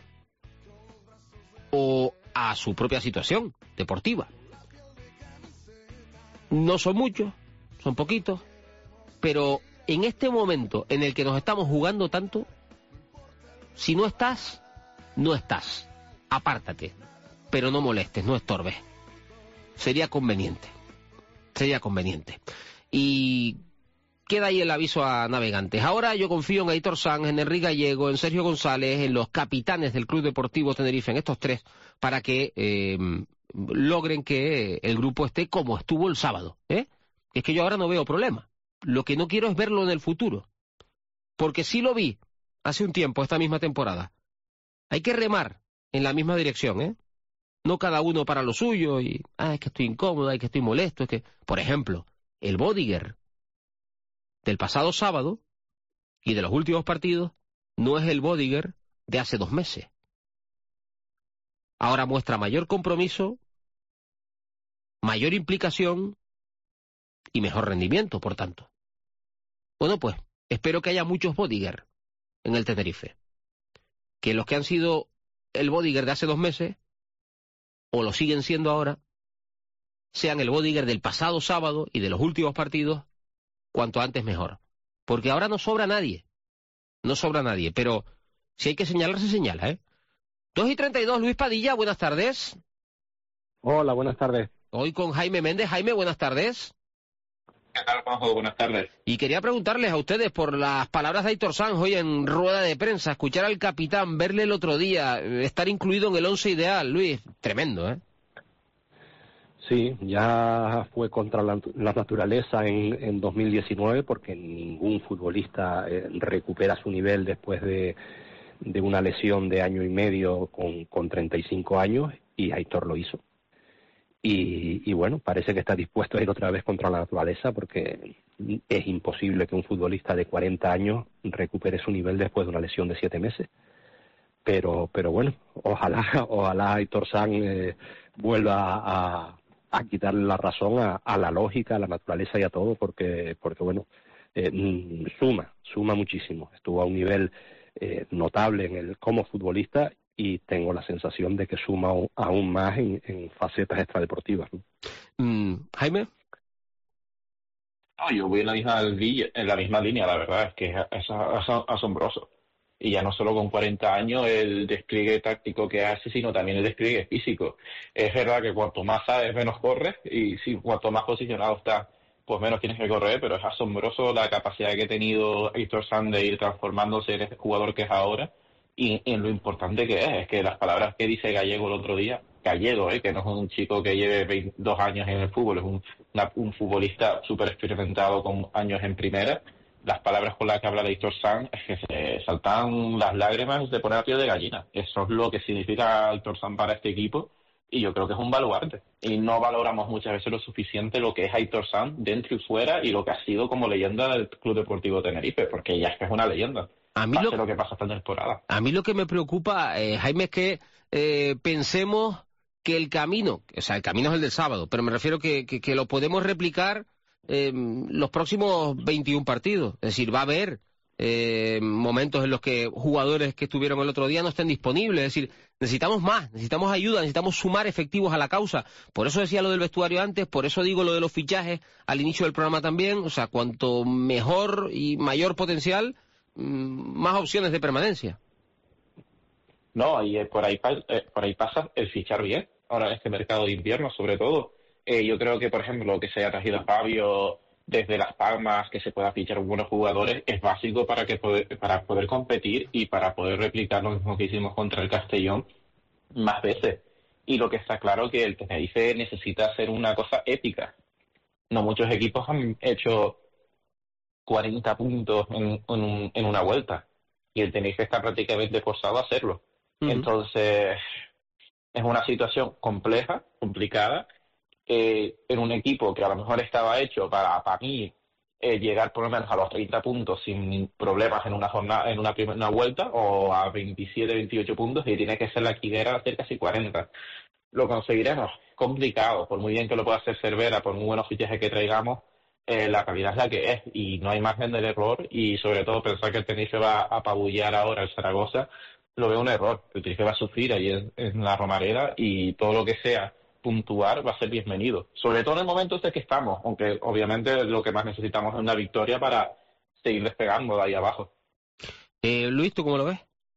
C: o a su propia situación deportiva. No son muchos, son poquitos, pero en este momento en el que nos estamos jugando tanto, si no estás, no estás. Apártate, pero no molestes, no estorbes. Sería conveniente, sería conveniente. Y queda ahí el aviso a navegantes. Ahora yo confío en Aitor Sanz, en Enrique Gallego, en Sergio González, en los capitanes del Club Deportivo Tenerife, en estos tres, para que eh, logren que el grupo esté como estuvo el sábado. ¿eh? Es que yo ahora no veo problema. Lo que no quiero es verlo en el futuro. Porque sí lo vi hace un tiempo, esta misma temporada. Hay que remar en la misma dirección, ¿eh? No cada uno para lo suyo y, ah, es que estoy incómodo, es que estoy molesto, es que... Por ejemplo, el Bodiger del pasado sábado y de los últimos partidos no es el Bodiger de hace dos meses. Ahora muestra mayor compromiso, mayor implicación y mejor rendimiento, por tanto. Bueno, pues, espero que haya muchos Bodiger en el Tenerife. Que los que han sido el Bodiger de hace dos meses, o lo siguen siendo ahora, sean el Bodiger del pasado sábado y de los últimos partidos, cuanto antes mejor. Porque ahora no sobra nadie. No sobra nadie, pero si hay que señalar, se señala, ¿eh? dos y treinta y dos, Luis Padilla, buenas tardes.
Q: Hola, buenas tardes.
C: Hoy con Jaime Méndez. Jaime, buenas tardes.
Q: ¿Qué tal, Juanjo? Buenas tardes.
C: Y quería preguntarles a ustedes por las palabras de Aitor Sanz hoy en rueda de prensa, escuchar al capitán, verle el otro día, estar incluido en el once ideal. Luis, tremendo, ¿eh?
Q: Sí, ya fue contra la, la naturaleza en, en dos mil diecinueve, porque ningún futbolista eh, recupera su nivel después de, de una lesión de año y medio con, con treinta y cinco años, y Aitor lo hizo. Y, y bueno, parece que está dispuesto a ir otra vez contra la naturaleza, porque es imposible que un futbolista de cuarenta años recupere su nivel después de una lesión de siete meses. Pero pero bueno, ojalá ojalá Aitor Sanz eh, vuelva a, a quitarle la razón a, a la lógica, a la naturaleza y a todo, porque porque bueno, eh, suma, suma muchísimo. Estuvo a un nivel eh, notable en el como futbolista, y tengo la sensación de que suma aún más en, en facetas extradeportivas, ¿no?
C: Mm, Jaime.
T: No, yo voy en la misma en la misma línea, la verdad, es que es, es, es asombroso. Y ya no solo con cuarenta años el despliegue táctico que hace, sino también el despliegue físico. Es verdad que cuanto más sabes, menos corres, y sí, cuanto más posicionado estás, pues menos tienes que correr, pero es asombroso la capacidad que ha tenido Aitor Sanz de ir transformándose en este jugador que es ahora. Y en lo importante que es, es que las palabras que dice Gallego el otro día, Gallego, ¿eh? que no es un chico que lleve veintidós años en el fútbol, es un, una, un futbolista súper experimentado con años en primera, las palabras con las que habla Aitor Sanz es que se saltan las lágrimas de poner a pie de gallina. Eso es lo que significa Aitor Sanz para este equipo, y yo creo que es un baluarte. Y no valoramos muchas veces lo suficiente lo que es Aitor Sanz dentro y fuera, y lo que ha sido como leyenda del Club Deportivo Tenerife, porque ya es que es una leyenda.
C: A mí, lo,
T: lo que pasa esta temporada.
C: a mí lo que me preocupa, eh, Jaime, es que eh, pensemos que el camino, o sea, el camino es el del sábado, pero me refiero que, que, que lo podemos replicar eh, los próximos veintiún partidos. Es decir, va a haber eh, momentos en los que jugadores que estuvieron el otro día no estén disponibles. Es decir, necesitamos más, necesitamos ayuda, necesitamos sumar efectivos a la causa. Por eso decía lo del vestuario antes, por eso digo lo de los fichajes al inicio del programa también. O sea, cuanto mejor y mayor potencial, más opciones de permanencia.
T: No, y eh, por ahí eh, por ahí pasa el fichar bien ahora en este mercado de invierno, sobre todo. Eh, yo creo que, por ejemplo, que se haya traído a Fabio desde Las Palmas, que se pueda fichar buenos jugadores, es básico para que poder, para poder competir y para poder replicar lo mismo que hicimos contra el Castellón más veces. Y lo que está claro que el Tenerife necesita hacer una cosa épica. No muchos equipos han hecho cuarenta puntos en, en, en una vuelta, y el Tenerife está prácticamente forzado a hacerlo. Uh-huh. Entonces es una situación compleja, complicada, eh, en un equipo que a lo mejor estaba hecho para, para mí eh, llegar por lo menos a los treinta puntos sin problemas en una jornada, en una primera vuelta, o a veintisiete, veintiocho puntos, y tiene que ser la quimera de hacer casi cuarenta. lo conseguiremos. Complicado, por muy bien que lo pueda hacer Cervera, por muy buenos fichajes que traigamos, eh, la calidad es la que es y no hay margen del error, y sobre todo pensar que el Tenerife va a apabullar ahora el Zaragoza, lo veo un error. El Tenerife va a sufrir ahí en, en la Romareda, y todo lo que sea puntuar va a ser bienvenido, sobre todo en el momento este que estamos, aunque obviamente lo que más necesitamos es una victoria para seguir despegando de ahí abajo.
C: Eh, Luis, ¿tú cómo lo ves?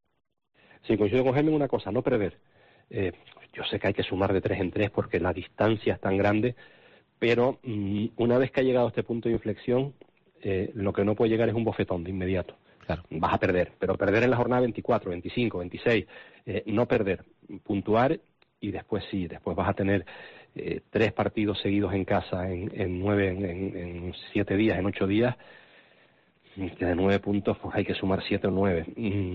Q: Sí, coincido con Jaime en una cosa, no perder. Eh, yo sé que hay que sumar de tres en tres porque la distancia es tan grande, pero mmm, una vez que ha llegado a este punto de inflexión, eh, lo que no puede llegar es un bofetón de inmediato. Claro. Vas a perder, pero perder en la jornada veinticuatro, veinticinco, veintiséis, eh, no perder, puntuar, y después sí, después vas a tener eh, tres partidos seguidos en casa en, en nueve, en, en, en siete días, en ocho días, que de nueve puntos pues hay que sumar siete o nueve.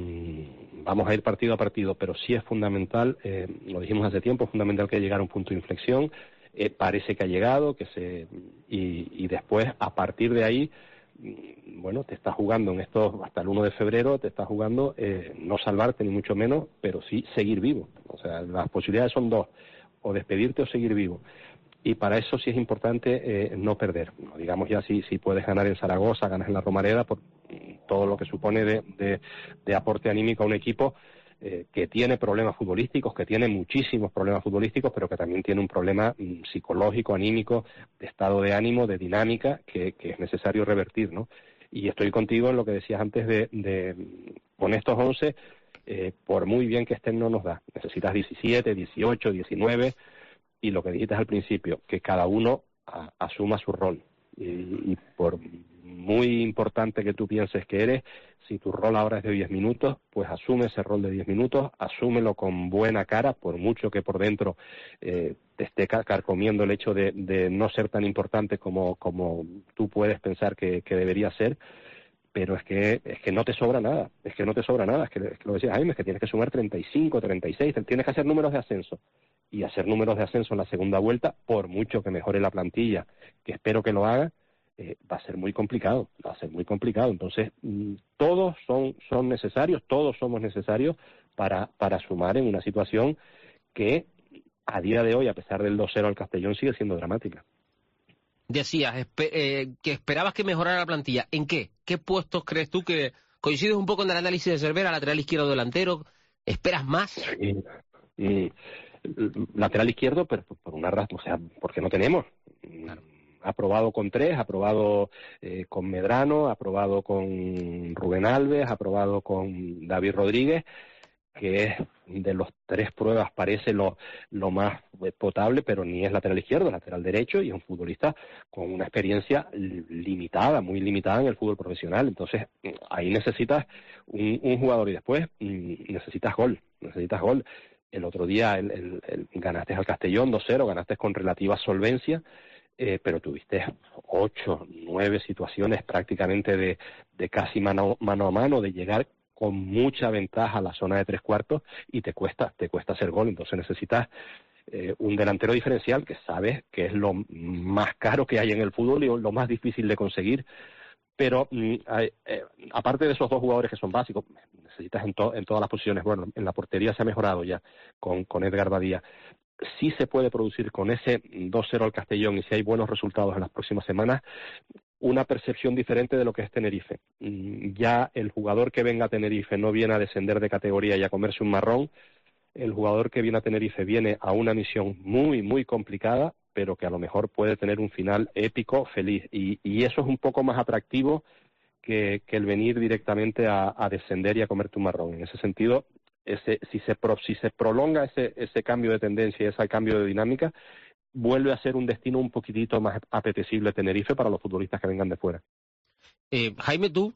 Q: Mm, vamos a ir partido a partido, pero sí es fundamental, eh, lo dijimos hace tiempo, es fundamental que llegue a un punto de inflexión. Eh, parece que ha llegado, que se y, y después, a partir de ahí, bueno, te estás jugando en estos, hasta el uno de febrero, te estás jugando eh, no salvarte ni mucho menos, pero sí seguir vivo. O sea, las posibilidades son dos, o despedirte o seguir vivo. Y para eso sí es importante eh, no perder. No, digamos ya si, si puedes ganar en Zaragoza, ganas en la Romareda, por todo lo que supone de, de, de aporte anímico a un equipo eh, que tiene problemas futbolísticos, que tiene muchísimos problemas futbolísticos, pero que también tiene un problema mm, psicológico, anímico, de estado de ánimo, de dinámica, que, que es necesario revertir, ¿no? Y estoy contigo en lo que decías antes de, de con estos once, eh, por muy bien que estén no nos da. Necesitas diecisiete, dieciocho, diecinueve, y lo que dijiste al principio, que cada uno a, asuma su rol. Y, y por muy importante que tú pienses que eres, si tu rol ahora es de diez minutos, pues asume ese rol de diez minutos, asúmelo con buena cara, por mucho que por dentro eh, te esté carcomiendo el hecho de, de no ser tan importante como, como tú puedes pensar que, que debería ser, pero es que es que no te sobra nada, es que no te sobra nada, es que, es que lo decía Jaime, es que tienes que sumar treinta y cinco, treinta y seis, tienes que hacer números de ascenso, y hacer números de ascenso en la segunda vuelta, por mucho que mejore la plantilla, que espero que lo haga, eh, va a ser muy complicado, va a ser muy complicado. Entonces, mmm, todos son, son necesarios, todos somos necesarios para, para sumar en una situación que a día de hoy, a pesar del dos cero al Castellón, sigue siendo dramática.
C: Decías espe eh, que esperabas que mejorara la plantilla. ¿En qué? ¿Qué puestos crees tú que coincides un poco en el análisis de Cervera, lateral izquierdo, delantero? ¿Esperas más?
Q: Sí. Mm. Lateral izquierdo, pero por una razón, o sea, porque no tenemos. Claro. Ha probado con tres, ha probado eh, con Medrano, ha probado con Rubén Alves, ha probado con David Rodríguez, que es de los tres pruebas parece lo, lo más potable, pero ni es lateral izquierdo, es lateral derecho, y es un futbolista con una experiencia limitada, muy limitada en el fútbol profesional. Entonces, ahí necesitas un, un jugador, y después necesitas gol, necesitas gol. El otro día el, el, el, ganaste al Castellón dos cero, ganaste con relativa solvencia, eh, pero tuviste ocho, nueve situaciones prácticamente de, de casi mano, mano a mano, de llegar con mucha ventaja a la zona de tres cuartos, y te cuesta, te cuesta hacer gol. Entonces necesitas eh, un delantero diferencial, que sabes que es lo más caro que hay en el fútbol y lo más difícil de conseguir. Pero mm, eh, aparte de esos dos jugadores que son básicos, necesitas en, to en todas las posiciones. Bueno, en la portería se ha mejorado ya con, con Edgar Badía. Sí se puede producir con ese dos cero al Castellón, y si hay buenos resultados en las próximas semanas, una percepción diferente de lo que es Tenerife. Mm, ya el jugador que venga a Tenerife no viene a descender de categoría y a comerse un marrón. El jugador que viene a Tenerife viene a una misión muy, muy complicada, pero que a lo mejor puede tener un final épico, feliz. Y, y eso es un poco más atractivo que, que el venir directamente a, a descender y a comerte un marrón. En ese sentido, ese, si, se pro, si se prolonga ese, ese cambio de tendencia y ese cambio de dinámica, vuelve a ser un destino un poquitito más apetecible Tenerife para los futbolistas que vengan de fuera.
C: Eh, Jaime, ¿tú?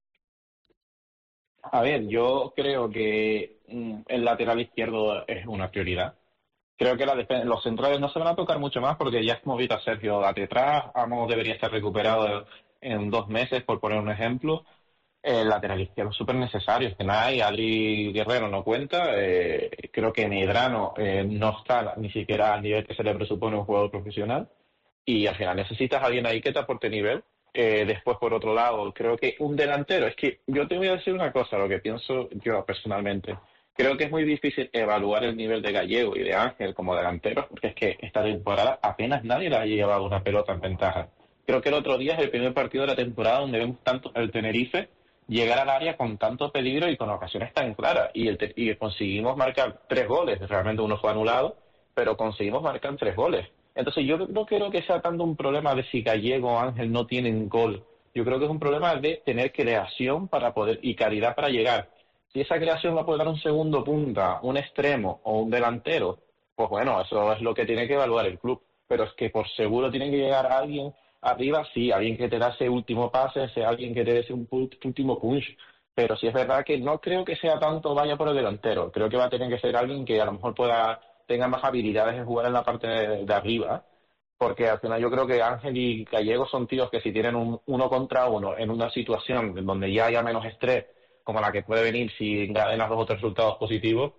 T: A ver, yo creo que mm, el lateral izquierdo es una prioridad. Creo que la los centrales no se van a tocar mucho más, porque ya hemos visto a Sergio detrás, Amos debería estar recuperado en dos meses, por poner un ejemplo. El lateral izquierdo es súper necesario. Stenay, Adri Guerrero no cuenta. Eh, creo que Medrano eh, no está ni siquiera al nivel que se le presupone un jugador profesional. Y al final necesitas a alguien ahí que te aporte nivel. Eh, después, por otro lado, creo que un delantero. Es que yo te voy a decir una cosa, lo que pienso yo personalmente. Creo que es muy difícil evaluar el nivel de Gallego y de Ángel como delanteros, porque es que esta temporada apenas nadie le ha llevado una pelota en ventaja. Creo que el otro día es el primer partido de la temporada donde vemos tanto el Tenerife llegar al área con tanto peligro y con ocasiones tan claras. Y, el, y conseguimos marcar tres goles. Realmente uno fue anulado, pero conseguimos marcar tres goles. Entonces yo no creo que sea tanto un problema de si Gallego o Ángel no tienen gol. Yo creo que es un problema de tener creación para poder y calidad para llegar. Si esa creación la puede dar un segundo punta, un extremo o un delantero, pues bueno, eso es lo que tiene que evaluar el club. Pero es que por seguro tiene que llegar a alguien arriba, sí, alguien que te da ese último pase, ese alguien que te dé ese un último punch. Pero sí es verdad que no creo que sea tanto vaya por el delantero. Creo que va a tener que ser alguien que a lo mejor pueda tenga más habilidades de jugar en la parte de, de arriba. Porque al final yo creo que Ángel y Gallego son tíos que si tienen un uno contra uno en una situación donde ya haya menos estrés, como la que puede venir si encadenas dos o tres resultados positivos,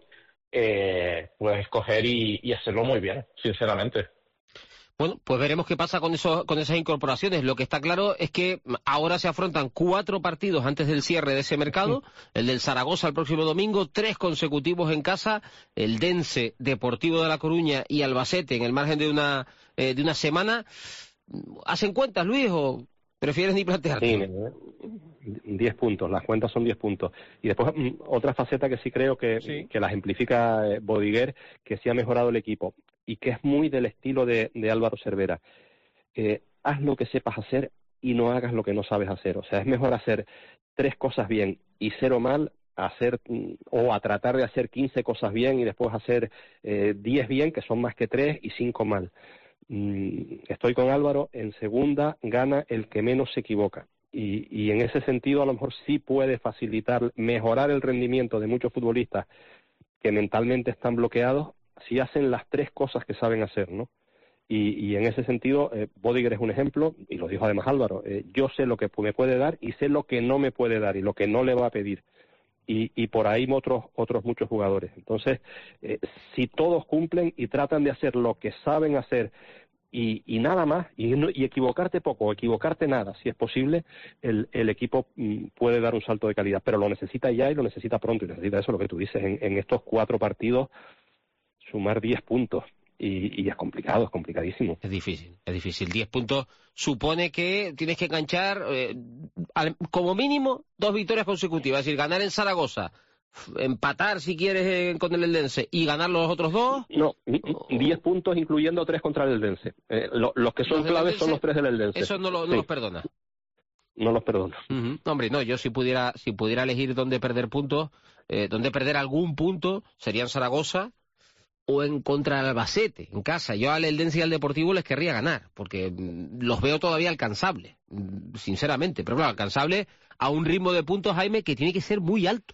T: eh, puedes coger y, y hacerlo muy bien, sinceramente.
C: Bueno, pues veremos qué pasa con eso, con esas incorporaciones. Lo que está claro es que ahora se afrontan cuatro partidos antes del cierre de ese mercado. El del Zaragoza el próximo domingo, tres consecutivos en casa, el Dense, Deportivo de La Coruña y Albacete en el margen de una eh, de una semana. ¿Hacen cuentas, Luis, o prefieres ni plantearte?
Q: Sí, diez puntos, las cuentas son diez puntos. Y después otra faceta que sí creo que, sí. que la ejemplifica eh, Bodiguer, que sí ha mejorado el equipo y que es muy del estilo de, de Álvaro Cervera. Eh, haz lo que sepas hacer y no hagas lo que no sabes hacer. O sea, es mejor hacer tres cosas bien y cero mal, a hacer o a tratar de hacer quince cosas bien y después hacer eh, diez bien, que son más que tres, y cinco mal. Mm, estoy con Álvaro, en segunda gana el que menos se equivoca. Y, y en ese sentido a lo mejor sí puede facilitar, mejorar el rendimiento de muchos futbolistas que mentalmente están bloqueados si hacen las tres cosas que saben hacer, ¿no? Y, y en ese sentido, eh, Bodiguer es un ejemplo, y lo dijo además Álvaro, eh, yo sé lo que me puede dar y sé lo que no me puede dar y lo que no le va a pedir. Y, y por ahí otros otros muchos jugadores. Entonces, eh, si todos cumplen y tratan de hacer lo que saben hacer y, y nada más, y, no, y equivocarte poco o equivocarte nada, si es posible, el, el equipo mm, puede dar un salto de calidad, pero lo necesita ya y lo necesita pronto, y necesita eso, lo que tú dices, en, en estos cuatro partidos sumar diez puntos. Y, y es complicado, es complicadísimo.
C: Es difícil, es difícil. diez puntos supone que tienes que enganchar eh, al, como mínimo dos victorias consecutivas. Es decir, ganar en Zaragoza, empatar si quieres eh, con el Eldense y ganar los otros dos.
Q: No, diez puntos incluyendo tres contra el Eldense. Eh, lo, los que son los claves Eldense, son los tres del Eldense.
C: Eso no, lo, no
Q: sí.
C: los perdona.
Q: No los perdono.
C: Uh-huh. Hombre, no, yo si pudiera si pudiera elegir dónde perder puntos, eh, dónde perder algún punto, sería en Zaragoza o en contra del Albacete, en casa. Yo al Eldense y al Deportivo les querría ganar, porque mm, los veo todavía alcanzables, mm, sinceramente. Pero claro, alcanzables a un ritmo de puntos, Jaime, que tiene que ser muy alto.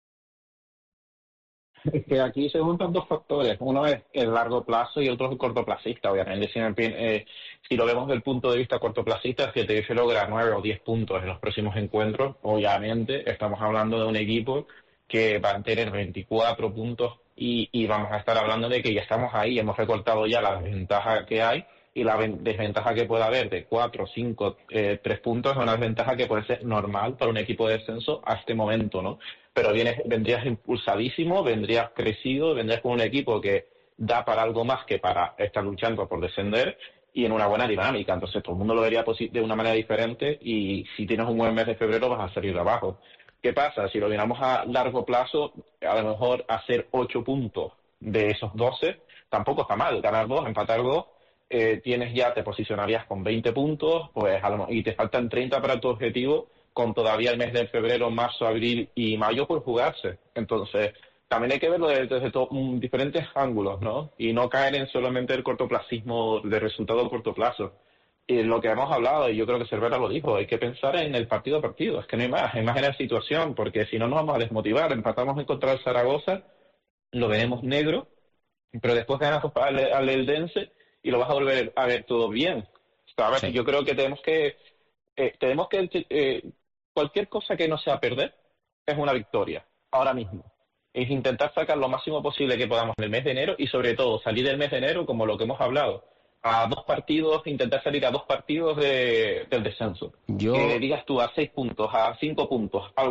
T: Es que aquí se juntan dos factores. Uno es el largo plazo y otro es el cortoplacista, obviamente. Si, eh, si lo vemos desde el punto de vista cortoplacista, si te logra nueve o diez puntos en los próximos encuentros, obviamente estamos hablando de un equipo que va a tener veinticuatro puntos y, y vamos a estar hablando de que ya estamos ahí, hemos recortado ya la desventaja que hay y la desventaja que puede haber de cuatro, cinco, eh, tres puntos es una desventaja que puede ser normal para un equipo de descenso a este momento, ¿no? Pero vienes, vendrías impulsadísimo, vendrías crecido, vendrías con un equipo que da para algo más que para estar luchando por descender y en una buena dinámica. Entonces todo el mundo lo vería de una manera diferente y si tienes un buen mes de febrero vas a salir de abajo. ¿Qué pasa? Si lo miramos a largo plazo, a lo mejor hacer ocho puntos de esos doce tampoco está mal. Ganar dos, empatar dos, eh, tienes ya, te posicionarías con veinte puntos, pues a lo, y te faltan treinta para tu objetivo, con todavía el mes de febrero, marzo, abril y mayo por jugarse. Entonces, también hay que verlo desde, desde to, um, diferentes ángulos, ¿no? Y no caer en solamente el cortoplacismo de resultado a corto plazo. Y lo que hemos hablado, y yo creo que Cervera lo dijo, hay que pensar en el partido a partido, es que no hay más, hay más en la situación, porque si no nos vamos a desmotivar. Empatamos en contra del Zaragoza, lo veremos negro, pero después ganas al, al Eldense y lo vas a volver a ver todo bien, ¿sabes? Sí. Yo creo que tenemos que, eh, tenemos que eh, cualquier cosa que no sea perder es una victoria, ahora mismo. Es intentar sacar lo máximo posible que podamos en el mes de enero y sobre todo salir del mes de enero como lo que hemos hablado, a dos partidos, intentar salir a dos partidos de, del descenso.
C: Yo...
T: Que digas tú a seis puntos, a cinco puntos, algo así.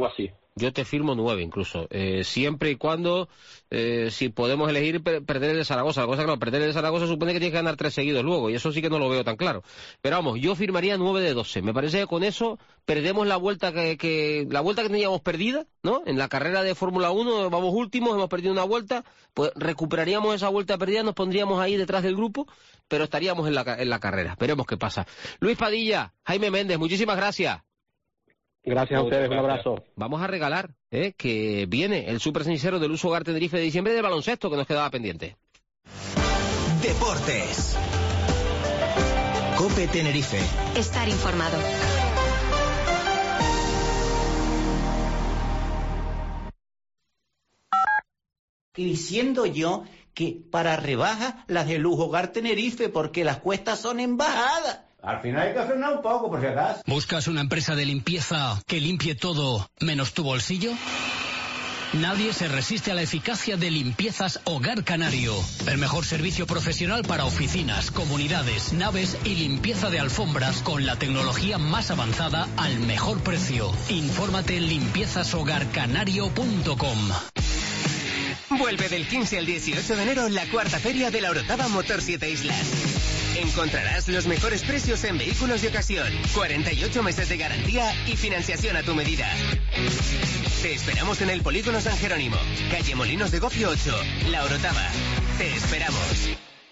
C: Yo te firmo nueve incluso, eh, siempre y cuando, eh, si podemos elegir per perder el de Zaragoza. La cosa es que no, perder el de Zaragoza supone que tienes que ganar tres seguidos luego, y eso sí que no lo veo tan claro. Pero vamos, yo firmaría nueve de doce. Me parece que con eso perdemos la vuelta que, que la vuelta que teníamos perdida, ¿no? En la carrera de Fórmula uno vamos últimos, hemos perdido una vuelta, pues recuperaríamos esa vuelta perdida, nos pondríamos ahí detrás del grupo, pero estaríamos en la, en la carrera. Veremos qué pasa. Luis Padilla, Jaime Méndez, muchísimas gracias.
Q: Gracias a ustedes, un abrazo.
C: Vamos a regalar, ¿eh? que viene el Super Cenicero del Luso Hogar Tenerife de diciembre de baloncesto que nos quedaba pendiente.
A: Deportes. COPE Tenerife.
B: Estar informado.
F: Diciendo yo que para rebajas las de Lujo Hogar Tenerife porque las cuestas son en bajada.
G: Al final hay que frenar un poco, por si acaso.
I: ¿Buscas una empresa de limpieza que limpie todo menos tu bolsillo? Nadie se resiste a la eficacia de Limpiezas Hogar Canario. El mejor servicio profesional para oficinas, comunidades, naves y limpieza de alfombras con la tecnología más avanzada al mejor precio. Infórmate en limpiezas hogar canario punto com.
U: Vuelve del quince al dieciocho de enero la cuarta feria de la Orotava Motor siete Islas. Encontrarás los mejores precios en vehículos de ocasión, cuarenta y ocho meses de garantía y financiación a tu medida. Te esperamos en el Polígono San Jerónimo, calle Molinos de Gofio ocho, La Orotava. Te esperamos.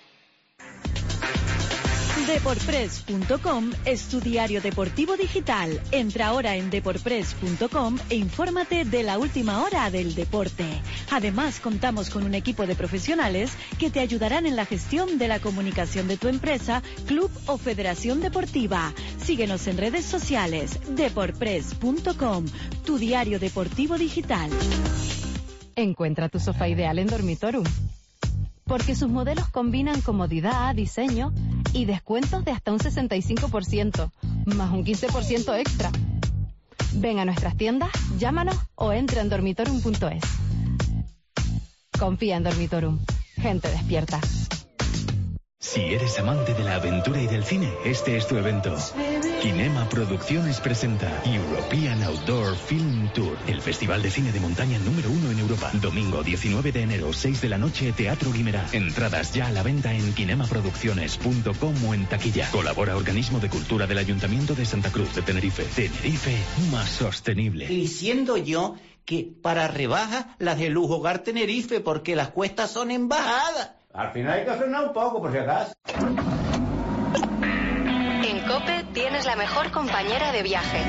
V: Deporpress punto com es tu diario deportivo digital. Entra ahora en deporpress punto com e infórmate de la última hora del deporte. Además, contamos con un equipo de profesionales que te ayudarán en la gestión de la comunicación de tu empresa, club o federación deportiva. Síguenos en redes sociales. Deporpress punto com, tu diario deportivo digital.
W: Encuentra tu sofá ideal en Dormitorum, porque sus modelos combinan comodidad, diseño y descuentos de hasta un sesenta y cinco por ciento, más un quince por ciento extra. Ven a nuestras tiendas, llámanos o entra en dormitorum punto es. Confía en Dormitorum. Gente despierta.
L: Si eres amante de la aventura y del cine, este es tu evento. Kinema Producciones presenta European Outdoor Film Tour, el festival de cine de montaña número uno en Europa. Domingo diecinueve de enero, seis de la noche, Teatro Guimerá. Entradas ya a la venta en kinema producciones punto com o en taquilla. Colabora Organismo de Cultura del Ayuntamiento de Santa Cruz de Tenerife. Tenerife más sostenible.
F: Diciendo yo que para rebajas las de Lujo Hogar Tenerife porque las cuestas son en bajada.
G: Al final hay que frenar un poco, por si acaso.
B: En COPE tienes la mejor compañera de viaje.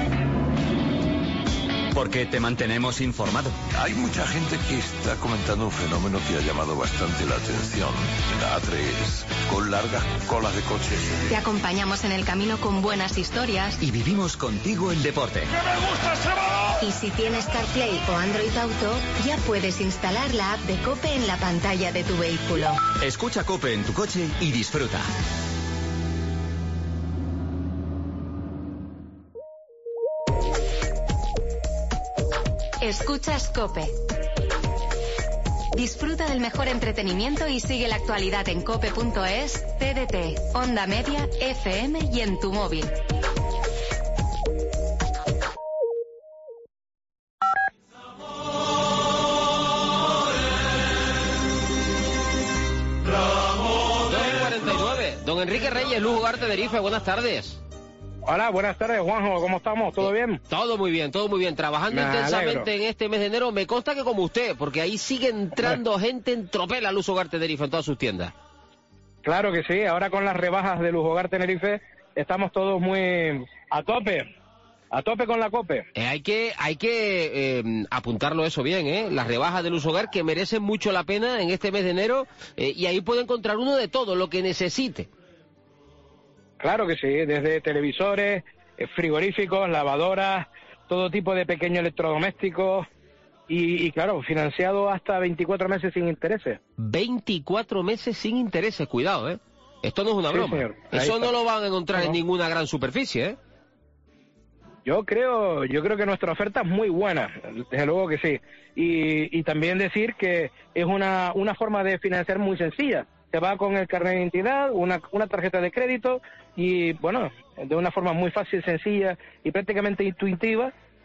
X: Porque te mantenemos informado.
Y: Hay mucha gente que está comentando un fenómeno que ha llamado bastante la atención. La A tres, con largas colas de coches.
B: Te acompañamos en el camino con buenas historias.
X: Y vivimos contigo el deporte.
B: ¡Que me gusta ese balón! Y si tienes CarPlay o Android Auto, ya puedes instalar la app de COPE en la pantalla de tu vehículo.
X: Escucha COPE en tu coche y disfruta.
B: Escuchas COPE. Disfruta del mejor entretenimiento y sigue la actualidad en cope punto es, T D T, Onda Media, F M y en tu móvil.
C: cuarenta y nueve. Don Enrique Reyes, Lujo Hogar Tenerife, buenas tardes.
Z: Hola, buenas tardes, Juanjo, ¿cómo estamos? ¿Todo bien?
C: Todo muy bien, todo muy bien. Trabajando
Z: Me
C: intensamente
Z: alegro.
C: en este mes de enero, me consta que como usted, porque ahí sigue entrando gente en tropel a Lujo Hogar Tenerife en todas sus tiendas.
Z: Claro que sí, ahora con las rebajas de Lujo Hogar Tenerife estamos todos muy a tope, a tope con la COPE.
C: Eh, hay que hay que eh, apuntarlo eso bien, ¿eh? Las rebajas de Lujo Hogar que merecen mucho la pena en este mes de enero eh, y ahí puede encontrar uno de todo, lo que necesite.
Z: Claro que sí, desde televisores, eh, frigoríficos, lavadoras, todo tipo de pequeños electrodomésticos y, y claro, financiado hasta veinticuatro meses sin intereses.
C: veinticuatro meses sin intereses, cuidado, ¿eh? Esto no es una
Z: Sí,
C: broma.
Z: señor. Ahí
C: Eso
Z: está.
C: no lo van a encontrar
Z: No,
C: en
Z: no.
C: ninguna gran superficie, ¿eh?
Z: Yo creo, yo creo que nuestra oferta es muy buena, desde luego que sí. Y, y también decir que es una, una forma de financiar muy sencilla. Se va con el carnet de identidad, una, una tarjeta de crédito y, bueno, de una forma muy fácil, sencilla y prácticamente intuitiva,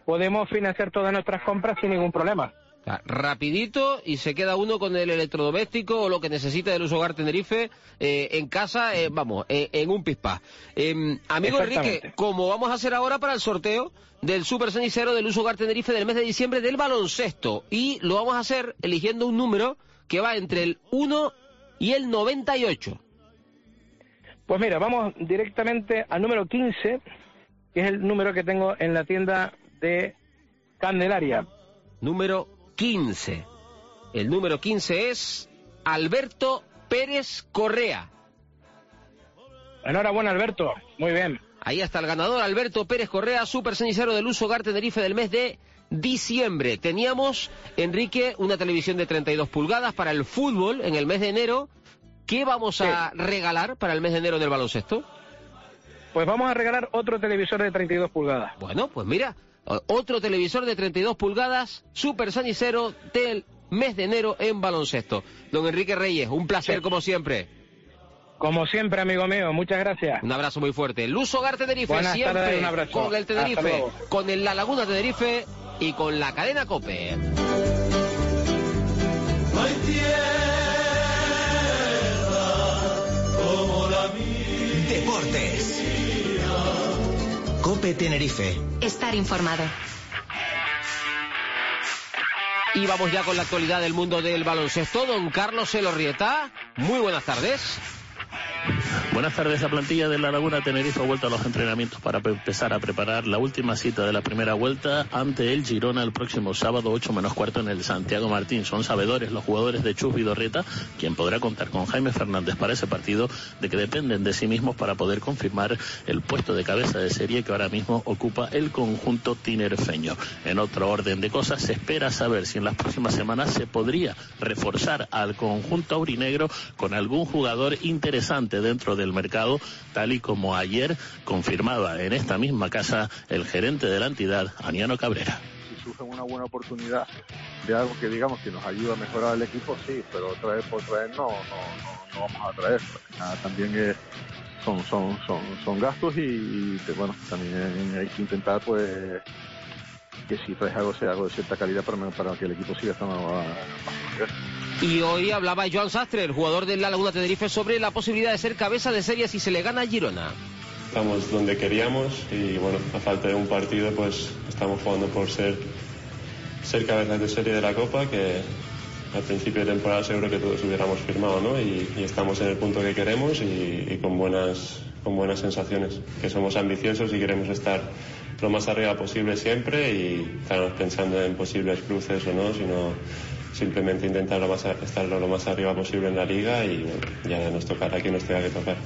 Z: podemos financiar todas nuestras compras sin ningún problema.
C: Rapidito y se queda uno con el electrodoméstico o lo que necesita del Uso Hogar Tenerife eh, en casa, eh, vamos, eh, en un pispá. Eh, amigo Enrique, como vamos a hacer ahora para el sorteo del Super Cenicero del Uso Hogar Tenerife del mes de diciembre del baloncesto, y lo vamos a hacer eligiendo un número que va entre el uno y el noventa y ocho.
Z: Pues mira, vamos directamente al número quince, que es el número que tengo en la tienda de Candelaria.
C: Número quince. El número quince es Alberto Pérez Correa.
Z: Enhorabuena, Alberto. Muy bien.
C: Ahí está el ganador, Alberto Pérez Correa, Super Cenicero del Uso Hogar Tenerife del mes de diciembre. Teníamos, Enrique, una televisión de treinta y dos pulgadas para el fútbol en el mes de enero. ¿Qué vamos a sí. regalar para el mes de enero del baloncesto?
Z: Pues vamos a regalar otro televisor de treinta y dos pulgadas.
C: Bueno, pues mira, otro televisor de treinta y dos pulgadas, Super Cenicero del mes de enero en baloncesto. Don Enrique Reyes, un placer sí. como siempre.
Z: Como siempre, amigo mío, muchas gracias.
C: Un abrazo muy fuerte. El Uso Hogar Tenerife,
Z: Buenas
C: siempre
Z: tardes, un abrazo.
C: Con el Tenerife, con el La Laguna Tenerife y con la cadena COPE.
D: No hay tierra como la mía.
A: Deportes. COPE Tenerife.
B: Estar informado.
C: Y vamos ya con la actualidad del mundo del baloncesto. Don Carlos Elorrieta, muy buenas tardes.
E: Buenas tardes. La plantilla de La Laguna Tenerife ha vuelto a los entrenamientos para empezar a preparar la última cita de la primera vuelta ante el Girona el próximo sábado ocho menos cuarto en el Santiago Martín. Son sabedores los jugadores de Chus Vidorrieta, quien podrá contar con Jaime Fernández para ese partido, de que dependen de sí mismos para poder confirmar el puesto de cabeza de serie que ahora mismo ocupa el conjunto tinerfeño. En otro orden de cosas, se espera saber si en las próximas semanas se podría reforzar al conjunto aurinegro con algún jugador interesante dentro del mercado, tal y como ayer confirmaba en esta misma casa el gerente de la entidad, Aniano Cabrera.
H: Si surge una buena oportunidad de algo que digamos que nos ayuda a mejorar el equipo, sí, pero traer por traer no, no, no, no vamos a traer. Nada, también es, son, son, son, son gastos y, y bueno, también hay que intentar pues que si traes algo sea algo de cierta calidad para, para que el equipo siga estando a, a,
C: Y hoy hablaba Joan Sastre, el jugador de La Laguna Tenerife, sobre la posibilidad de ser cabeza de serie si se le gana a Girona.
J: Estamos donde queríamos y bueno, a falta de un partido pues estamos jugando por ser ser cabezas de serie de la Copa, que al principio de temporada seguro que todos hubiéramos firmado, ¿no? Y, y estamos en el punto que queremos y, y con buenas con buenas sensaciones, que somos ambiciosos y queremos estar lo más arriba posible siempre y estamos pensando en posibles cruces o no, sino simplemente intentar lo más, estar lo más arriba posible en la liga y bueno, ya nos tocará quien nos tenga que tocar.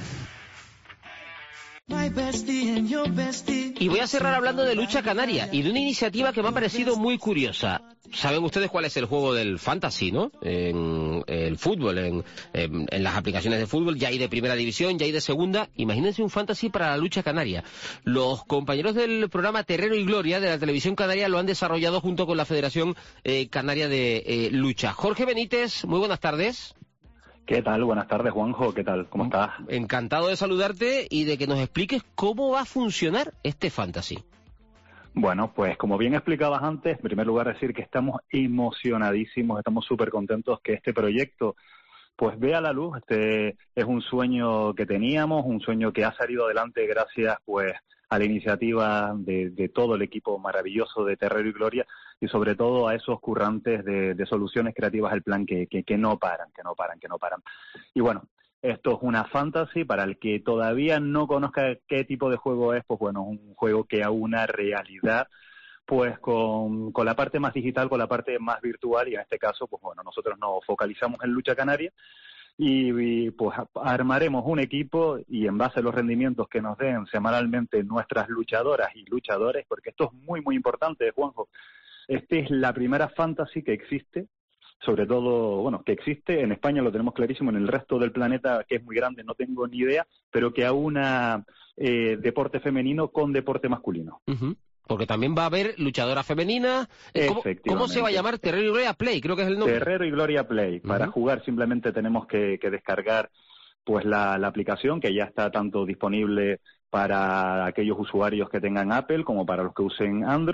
C: Y voy a cerrar hablando de lucha canaria y de una iniciativa que me ha parecido muy curiosa. Saben ustedes cuál es el juego del fantasy, ¿no? En el fútbol, en, en, en las aplicaciones de fútbol, ya hay de primera división, ya hay de segunda. Imagínense un fantasy para la lucha canaria. Los compañeros del programa Terrero y Gloria de la televisión canaria lo han desarrollado junto con la Federación eh, Canaria de eh, Lucha. Jorge Benítez, muy buenas tardes.
K: ¿Qué tal? Buenas tardes, Juanjo. ¿Qué tal? ¿Cómo estás?
C: Encantado de saludarte y de que nos expliques cómo va a funcionar este fantasy.
K: Bueno, pues como bien explicabas antes, en primer lugar decir que estamos emocionadísimos, estamos súper contentos que este proyecto pues vea la luz. Este es un sueño que teníamos, un sueño que ha salido adelante gracias pues a la iniciativa de, de todo el equipo maravilloso de Terrero y Gloria y sobre todo a esos currantes de, de soluciones creativas del plan que, que, que no paran, que no paran, que no paran. Y bueno, esto es una fantasy, para el que todavía no conozca qué tipo de juego es, pues bueno, es un juego que a una realidad, pues con, con la parte más digital, con la parte más virtual, y en este caso, pues bueno, nosotros nos focalizamos en lucha canaria, y, y pues armaremos un equipo y en base a los rendimientos que nos den semanalmente nuestras luchadoras y luchadores, porque esto es muy, muy importante, Juanjo. Esta es la primera fantasy que existe, sobre todo, bueno, que existe, en España lo tenemos clarísimo, en el resto del planeta, que es muy grande, no tengo ni idea, pero que aúna eh, deporte femenino con deporte masculino.
C: Uh-huh. Porque también va a haber luchadora femenina. ¿Cómo, ¿Cómo se va a llamar? Terrero y Gloria Play, creo que es el nombre.
K: Terrero y Gloria Play. Para uh-huh. jugar simplemente tenemos que, que descargar pues la, la aplicación, que ya está tanto disponible para aquellos usuarios que tengan Apple como para los que usen Android.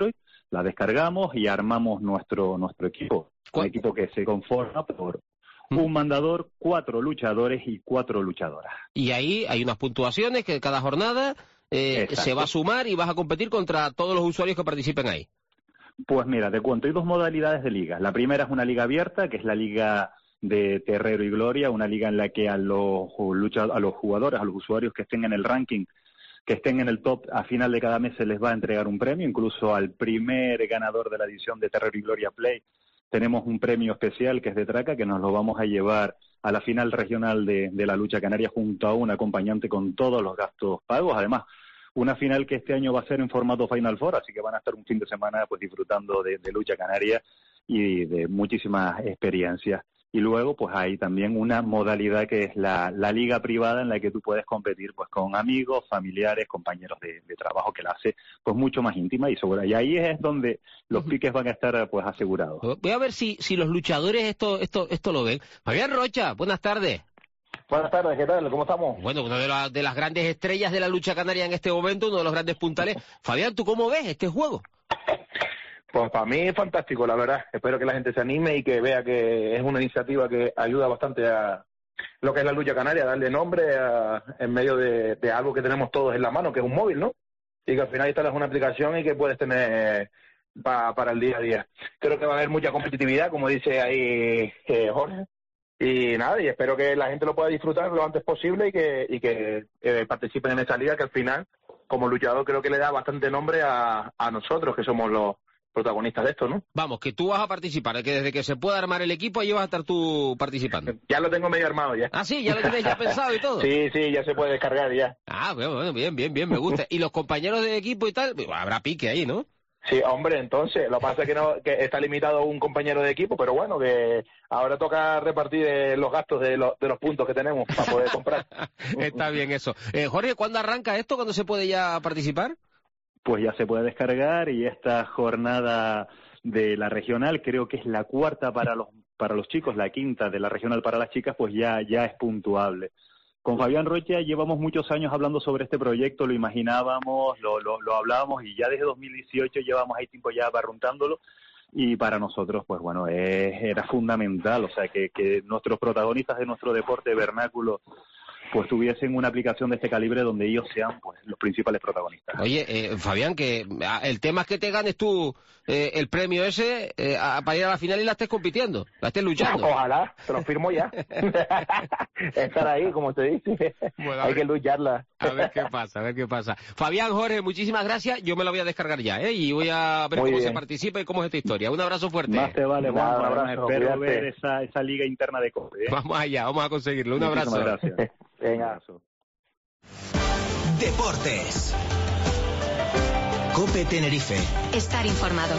K: la descargamos y armamos nuestro nuestro equipo. Un equipo que se conforma por un mandador, cuatro luchadores y cuatro luchadoras.
C: Y ahí hay unas puntuaciones que cada jornada eh, se va a sumar y vas a competir contra todos los usuarios que participen ahí.
K: Pues mira, te cuento, hay dos modalidades de liga. La primera es una liga abierta, que es la liga de Terrero y Gloria, una liga en la que a los, luchadores, a los jugadores, a los usuarios que estén en el ranking, que estén en el top, a final de cada mes se les va a entregar un premio, incluso al primer ganador de la edición de Terrero y Gloria Play tenemos un premio especial que es de traca, que nos lo vamos a llevar a la final regional de, de la lucha canaria junto a un acompañante con todos los gastos pagos. Además, una final que este año va a ser en formato Final Four, así que van a estar un fin de semana pues disfrutando de, de lucha canaria y de muchísimas experiencias. Y luego pues hay también una modalidad que es la, la liga privada, en la que tú puedes competir pues con amigos, familiares, compañeros de, de trabajo, que la hace pues mucho más íntima y segura. Y ahí es donde los piques van a estar pues asegurados.
C: Voy a ver si, si los luchadores esto, esto, esto lo ven. Fabián Rocha, buenas tardes.
M: Buenas tardes, ¿qué tal? ¿Cómo estamos?
C: Bueno, una de, la, de las grandes estrellas de la lucha canaria en este momento, uno de los grandes puntales. Fabián, ¿tú cómo ves este juego?
M: Pues para mí es fantástico, la verdad. Espero que la gente se anime y que vea que es una iniciativa que ayuda bastante a lo que es la lucha canaria, a darle nombre a, en medio de, de algo que tenemos todos en la mano, que es un móvil, ¿no? Y que al final instalas una aplicación y que puedes tener pa, para el día a día. Creo que va a haber mucha competitividad, como dice ahí eh, Jorge. Y nada, y espero que la gente lo pueda disfrutar lo antes posible y que, y que eh, participen en esa liga, que al final, como luchador, creo que le da bastante nombre a, a nosotros, que somos los protagonistas de esto, ¿no?
C: Vamos, que tú vas a participar, que desde que se pueda armar el equipo, ahí vas a estar tú participando.
M: Ya lo tengo medio armado ya.
C: Ah, sí, ya lo tienes ya pensado y todo.
M: Sí, sí, ya se puede descargar ya.
C: Ah, bueno, bueno, bien, bien, bien, me gusta. ¿Y los compañeros de equipo y tal? Habrá pique ahí, ¿no?
M: Sí, hombre, entonces, lo que pasa es que, no, que está limitado a un compañero de equipo, pero bueno, que ahora toca repartir eh, los gastos de, lo, de los puntos que tenemos para poder comprar.
C: Está bien eso. Eh, Jorge, ¿cuándo arranca esto? ¿Cuándo se puede ya participar?
K: Pues ya se puede descargar y esta jornada de la regional, creo que es la cuarta para los para los chicos, la quinta de la regional para las chicas, pues ya, ya es puntuable. Con Fabián Rocha llevamos muchos años hablando sobre este proyecto, lo imaginábamos, lo, lo, lo hablábamos y ya desde dos mil dieciocho llevamos ahí tiempo ya barruntándolo y para nosotros, pues bueno, es, era fundamental, o sea, que, que nuestros protagonistas de nuestro deporte vernáculo pues tuviesen una aplicación de este calibre donde ellos sean pues los principales protagonistas.
C: Oye, eh, Fabián, que el tema es que te ganes tú eh, el premio ese eh, a, para ir a la final y la estés compitiendo, la estés luchando.
M: Ojalá, te lo firmo ya. Estar ahí, como te dice. Bueno, hay ver, que lucharla.
C: A ver qué pasa, a ver qué pasa. Fabián, Jorge, muchísimas gracias. Yo me lo voy a descargar ya, ¿eh? Y voy a ver Muy cómo bien. se participa y cómo es esta historia. Un abrazo fuerte.
K: Más te vale, Juan.
M: Un abrazo.
K: Espero
M: Cuídate.
K: ver esa, esa liga interna de COPE, ¿eh?
C: Vamos allá, vamos a conseguirlo. Un
K: Muchísimas
C: abrazo.
K: Gracias.
M: Venga.
A: Deportes. COPE Tenerife.
B: Estar informado.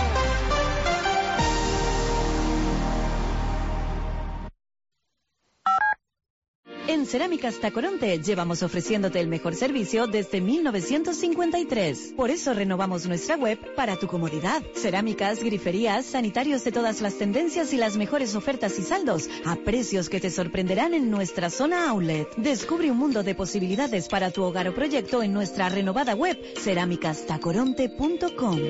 B: En Cerámicas Tacoronte llevamos ofreciéndote el mejor servicio desde mil novecientos cincuenta y tres. Por eso renovamos nuestra web para tu comodidad. Cerámicas, griferías, sanitarios de todas las tendencias y las mejores ofertas y saldos a precios que te sorprenderán en nuestra zona outlet. Descubre un mundo de posibilidades para tu hogar o proyecto en nuestra renovada web cerámicas tacoronte punto com.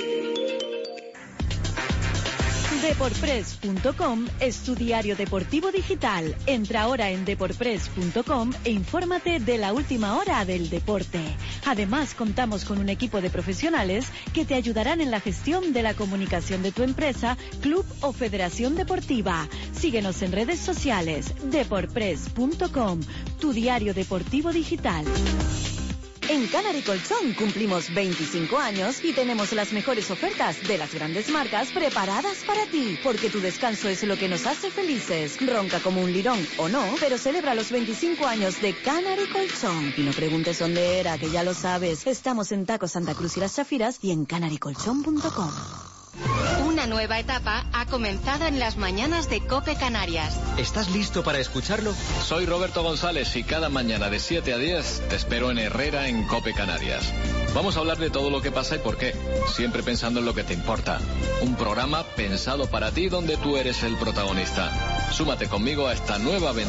B: Deporpress punto com es tu diario deportivo digital. Entra ahora en deporpress punto com e infórmate de la última hora del deporte. Además, contamos con un equipo de profesionales que te ayudarán en la gestión de la comunicación de tu empresa, club o federación deportiva. Síguenos en redes sociales. Deporpress punto com, tu diario deportivo digital. En Canary Colchón cumplimos veinticinco años y tenemos las mejores ofertas de las grandes marcas preparadas para ti, porque tu descanso es lo que nos hace felices. Ronca como un lirón o no, pero celebra los veinticinco años de Canary Colchón. Y no preguntes dónde era, que ya lo sabes. Estamos en Taco Santa Cruz y Las Chafiras y en canary colchón punto com. Una nueva etapa ha comenzado en las mañanas de COPE Canarias.
X: ¿Estás listo para escucharlo?
N: Soy Roberto González y cada mañana de siete a diez te espero en Herrera en COPE Canarias. Vamos a hablar de todo lo que pasa y por qué, siempre pensando en lo que te importa. Un programa pensado para ti donde tú eres el protagonista. Súmate conmigo a esta nueva aventura.